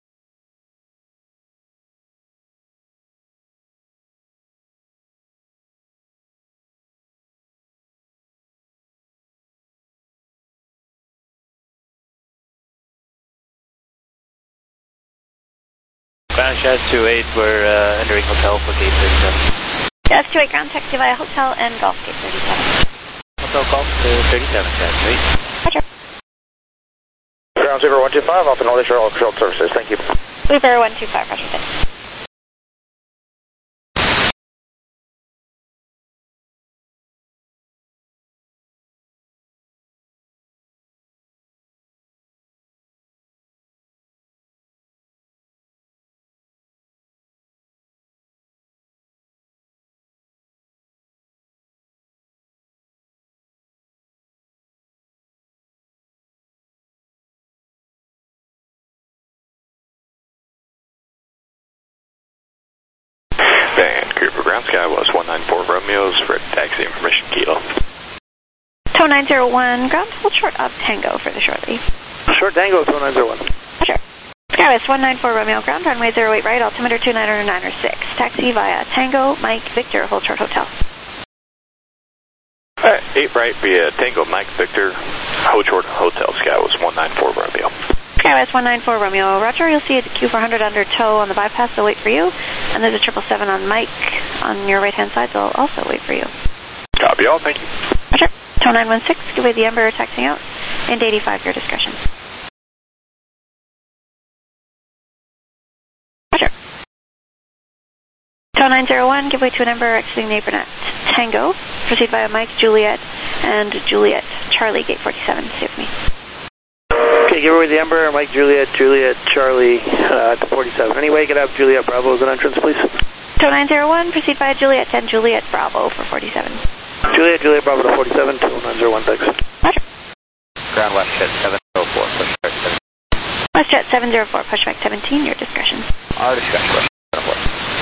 Ground Jazz 28, we're entering hotel for gate 37. Jazz 28 ground, taxi via Hotel and Golf, gate 37. Hotel Golf to 37, Jazz 28. Roger. Ground Super 125, off the Northern Shore, all controlled services. Thank you. Weaver 125, roger, thanks. Vancouver Ground Sky was 194 Romeo's for taxi information Kilo. Tow 901 ground, hold short of Tango for the short lead. Short Tango, Tow 901. Roger. Skywest 194 Romeo ground, runway 08 right, altimeter 2996. Taxi via Tango, Mike, Victor, hold short hotel. 8 right via Tango Mike Victor, hold short hotel. Skywest 194 Romeo. Skywest 194 Romeo, roger. You'll see a Q400 under tow on the bypass, they'll wait for you. And there's a 777 on Mike on your right hand side, they'll also wait for you. Copy all, thank you. Roger. Tow 916, give away the Ember taxiing out. And 85, your discretion. Roger. Tow 901, give way to an Ember exiting the apron at Tango. Proceed via Mike, Juliet, and Juliet. Charlie, gate 47, stay with me. Okay, give away the Ember, Mike, Juliet, Charlie, to 47. Anyway, get up Juliet Bravo as an entrance, please. Tow 901, proceed via Juliet and Juliet Bravo for 47. Juliet Bravo to 47, Tow 901, thanks. Roger. Ground WestJet 704, pushback 17. WestJet 704, pushback 17, your discretion. Our discretion, WestJet 704.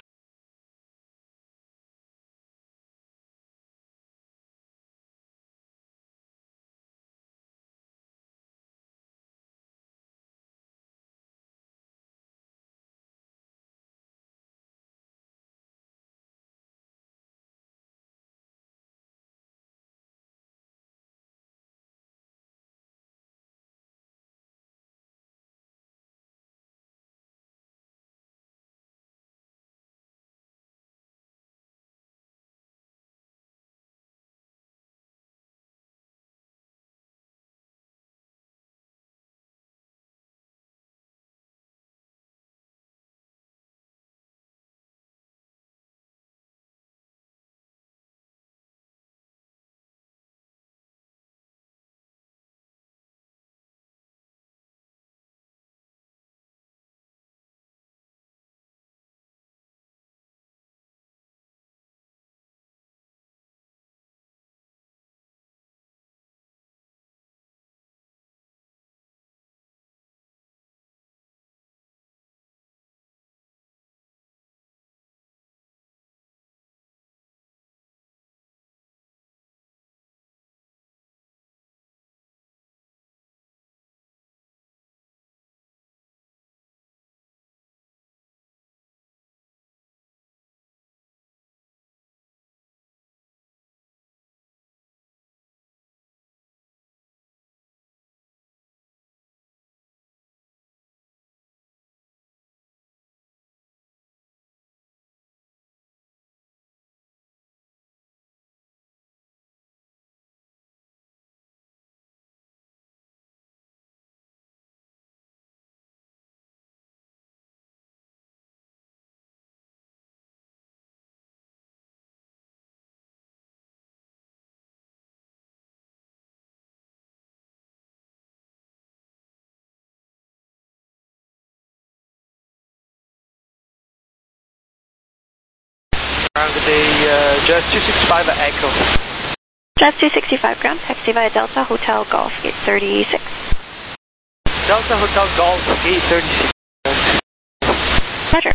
Good day, Jazz 265 at Echo. Jazz 265 ground, taxi via Delta Hotel Golf, gate 36. Delta Hotel Golf, gate 36. Roger.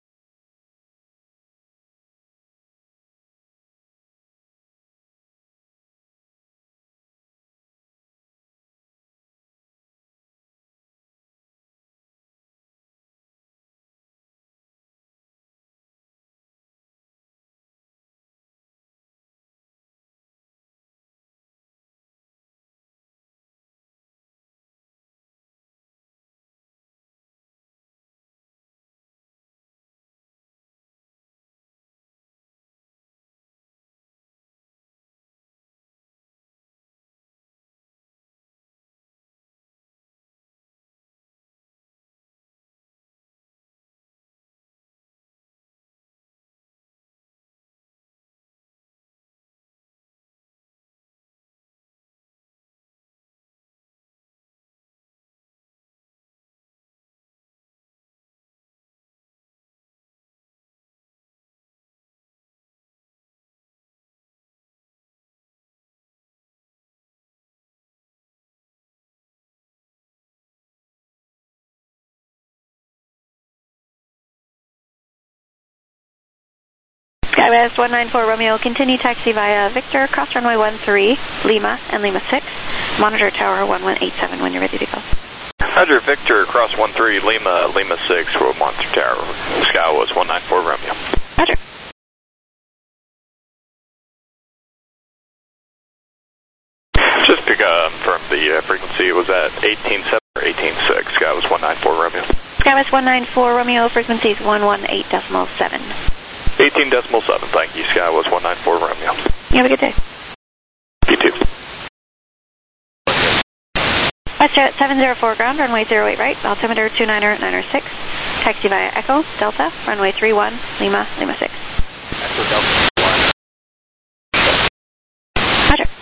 Skywest 194 Romeo, continue taxi via Victor, cross runway 13, Lima and Lima 6. Monitor tower 1187 when you're ready to go. Roger, Victor, cross 13, Lima, Lima 6 for Monitor Tower. Skywest 194 Romeo. Roger. Just to confirm the frequency, it was at 18.7 or 18.6, Skywest 194 Romeo. Skywest 194 Romeo, frequency is 118.7. 18.7, thank you, Skywest 194 Romeo. You have a good day. You too. WestJet 704 ground, runway 08 right, altimeter 29906. Taxi via Echo, Delta, runway 31, Lima, Lima 6. Echo Delta 1. Roger.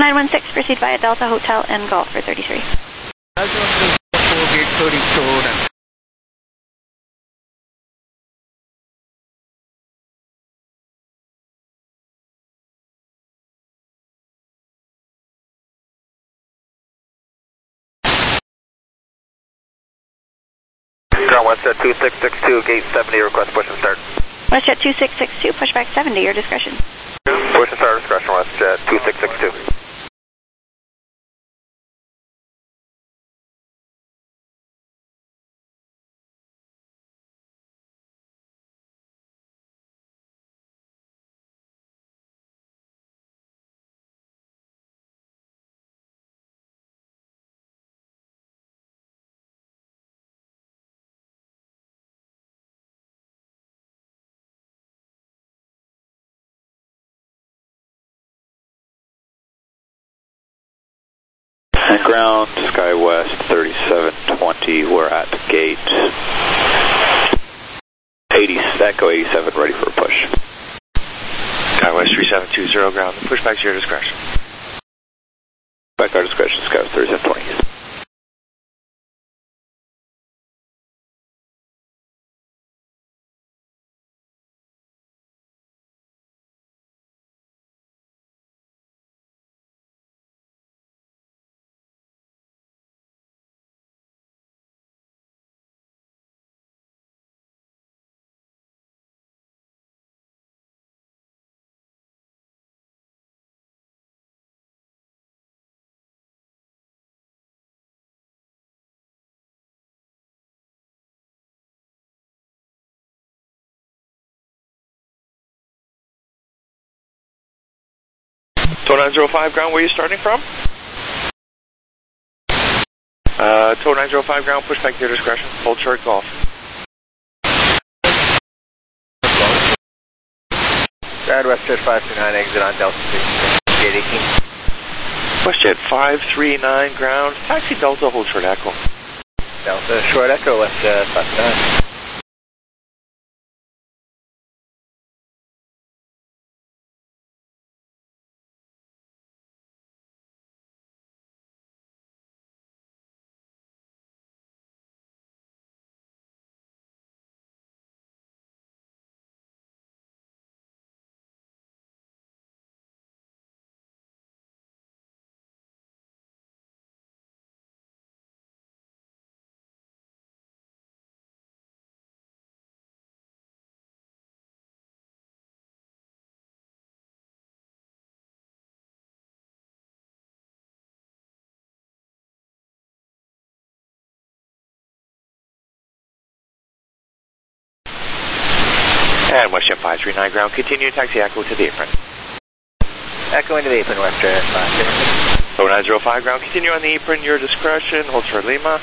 0916, proceed via Delta Hotel and Golf for 33. Gate 32. Ground WestJet 2662, gate 70, request push and start. WestJet 2662, pushback 70, your discretion. Push and start discretion, WestJet 2662. Ground, SkyWest 3720, we're at gate 80, Echo 87, ready for a push. SkyWest 3720, ground, pushback to your discretion. Back our discretion, SkyWest 3720. TOW 905 ground, where are you starting from? TOW 905 ground, push back to your discretion. Hold short golf. Guard WestJet 539, exit on Delta 6, gate 18. WestJet 539 ground, taxi Delta, hold short echo. Delta, short echo, WestJet 539. And WestJet 539 ground, continue taxi Echo to the apron. Echo into the apron, WestJet 539. TOW 905 ground, continue on the apron, your discretion, hold for Lima.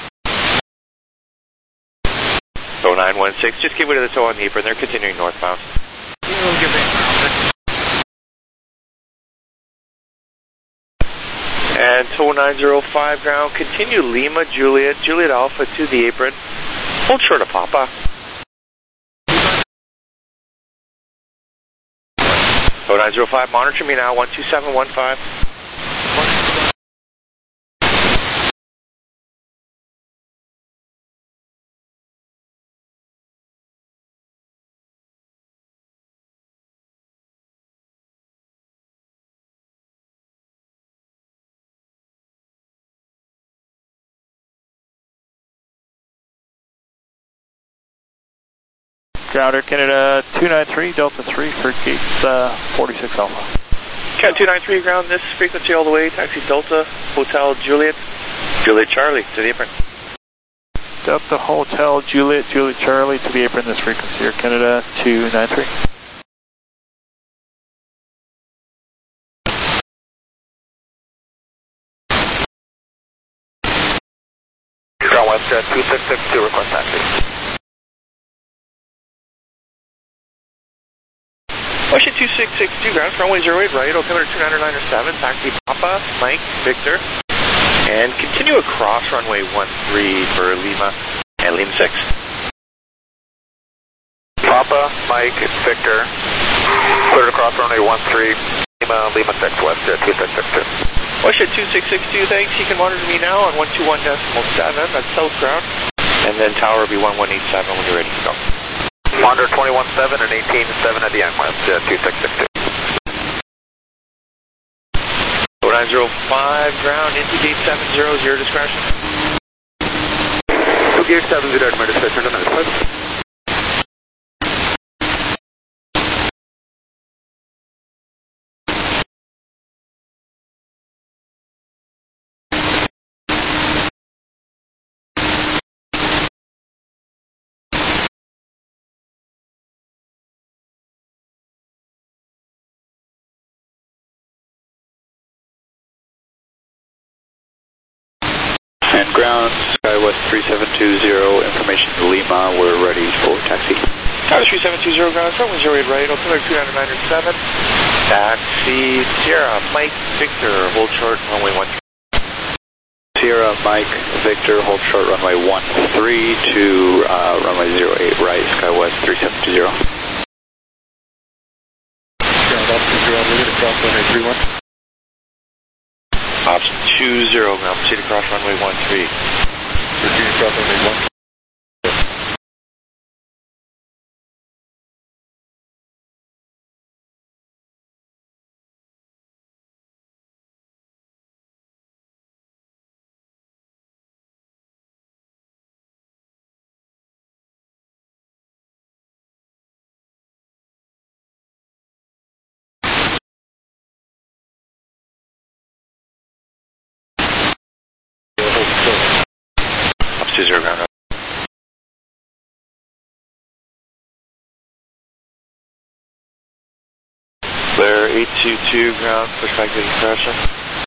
TOW 916, just give way to the TOW on the apron, they're continuing northbound. And TOW 905 ground, continue Lima, Juliet, Juliet Alpha to the apron, hold short of Papa. TOW 905, monitor me now, 12715. Grounder Canada 293, Delta 3 for gates 46 Alpha. Cat 293 ground, this frequency all the way, taxi Delta, Hotel Juliet, Juliet Charlie to the apron. Delta Hotel Juliet, Juliet Charlie to the apron, this frequency Air Canada 293. Ground WestJet 2662, request taxi. WestJet 2662 ground, runway 08 right, altimeter 29907, taxi Papa, Mike, Victor, and continue across runway 13 for Lima and Lima 6. Papa, Mike, Victor, cleared across runway 13, Lima Lima 6 West 2662. West 2662, thanks. You can monitor me now on 121.7, that's south ground. And then tower will be 1187 when you're ready to go. Monitor 21.7 and 18.7 at the end, West 2662. 905 ground into gate 70, your discretion. To gate 70 at my discretion, 95. And ground, SkyWest 3720, information to Lima, we're ready for taxi. Tower 3720, ground, runway 08 right, altimeter 2997. Taxi, Sierra, Mike, Victor, hold short, runway 13. Sierra, Mike, Victor, hold short, runway 13 to runway 08 right, SkyWest 3720. Ground off 20, we're going to cross runway 31. Option 20, ground, proceed across runway 13. Proceed across runway 1. Ground. Clear 822 ground, push back to discretion.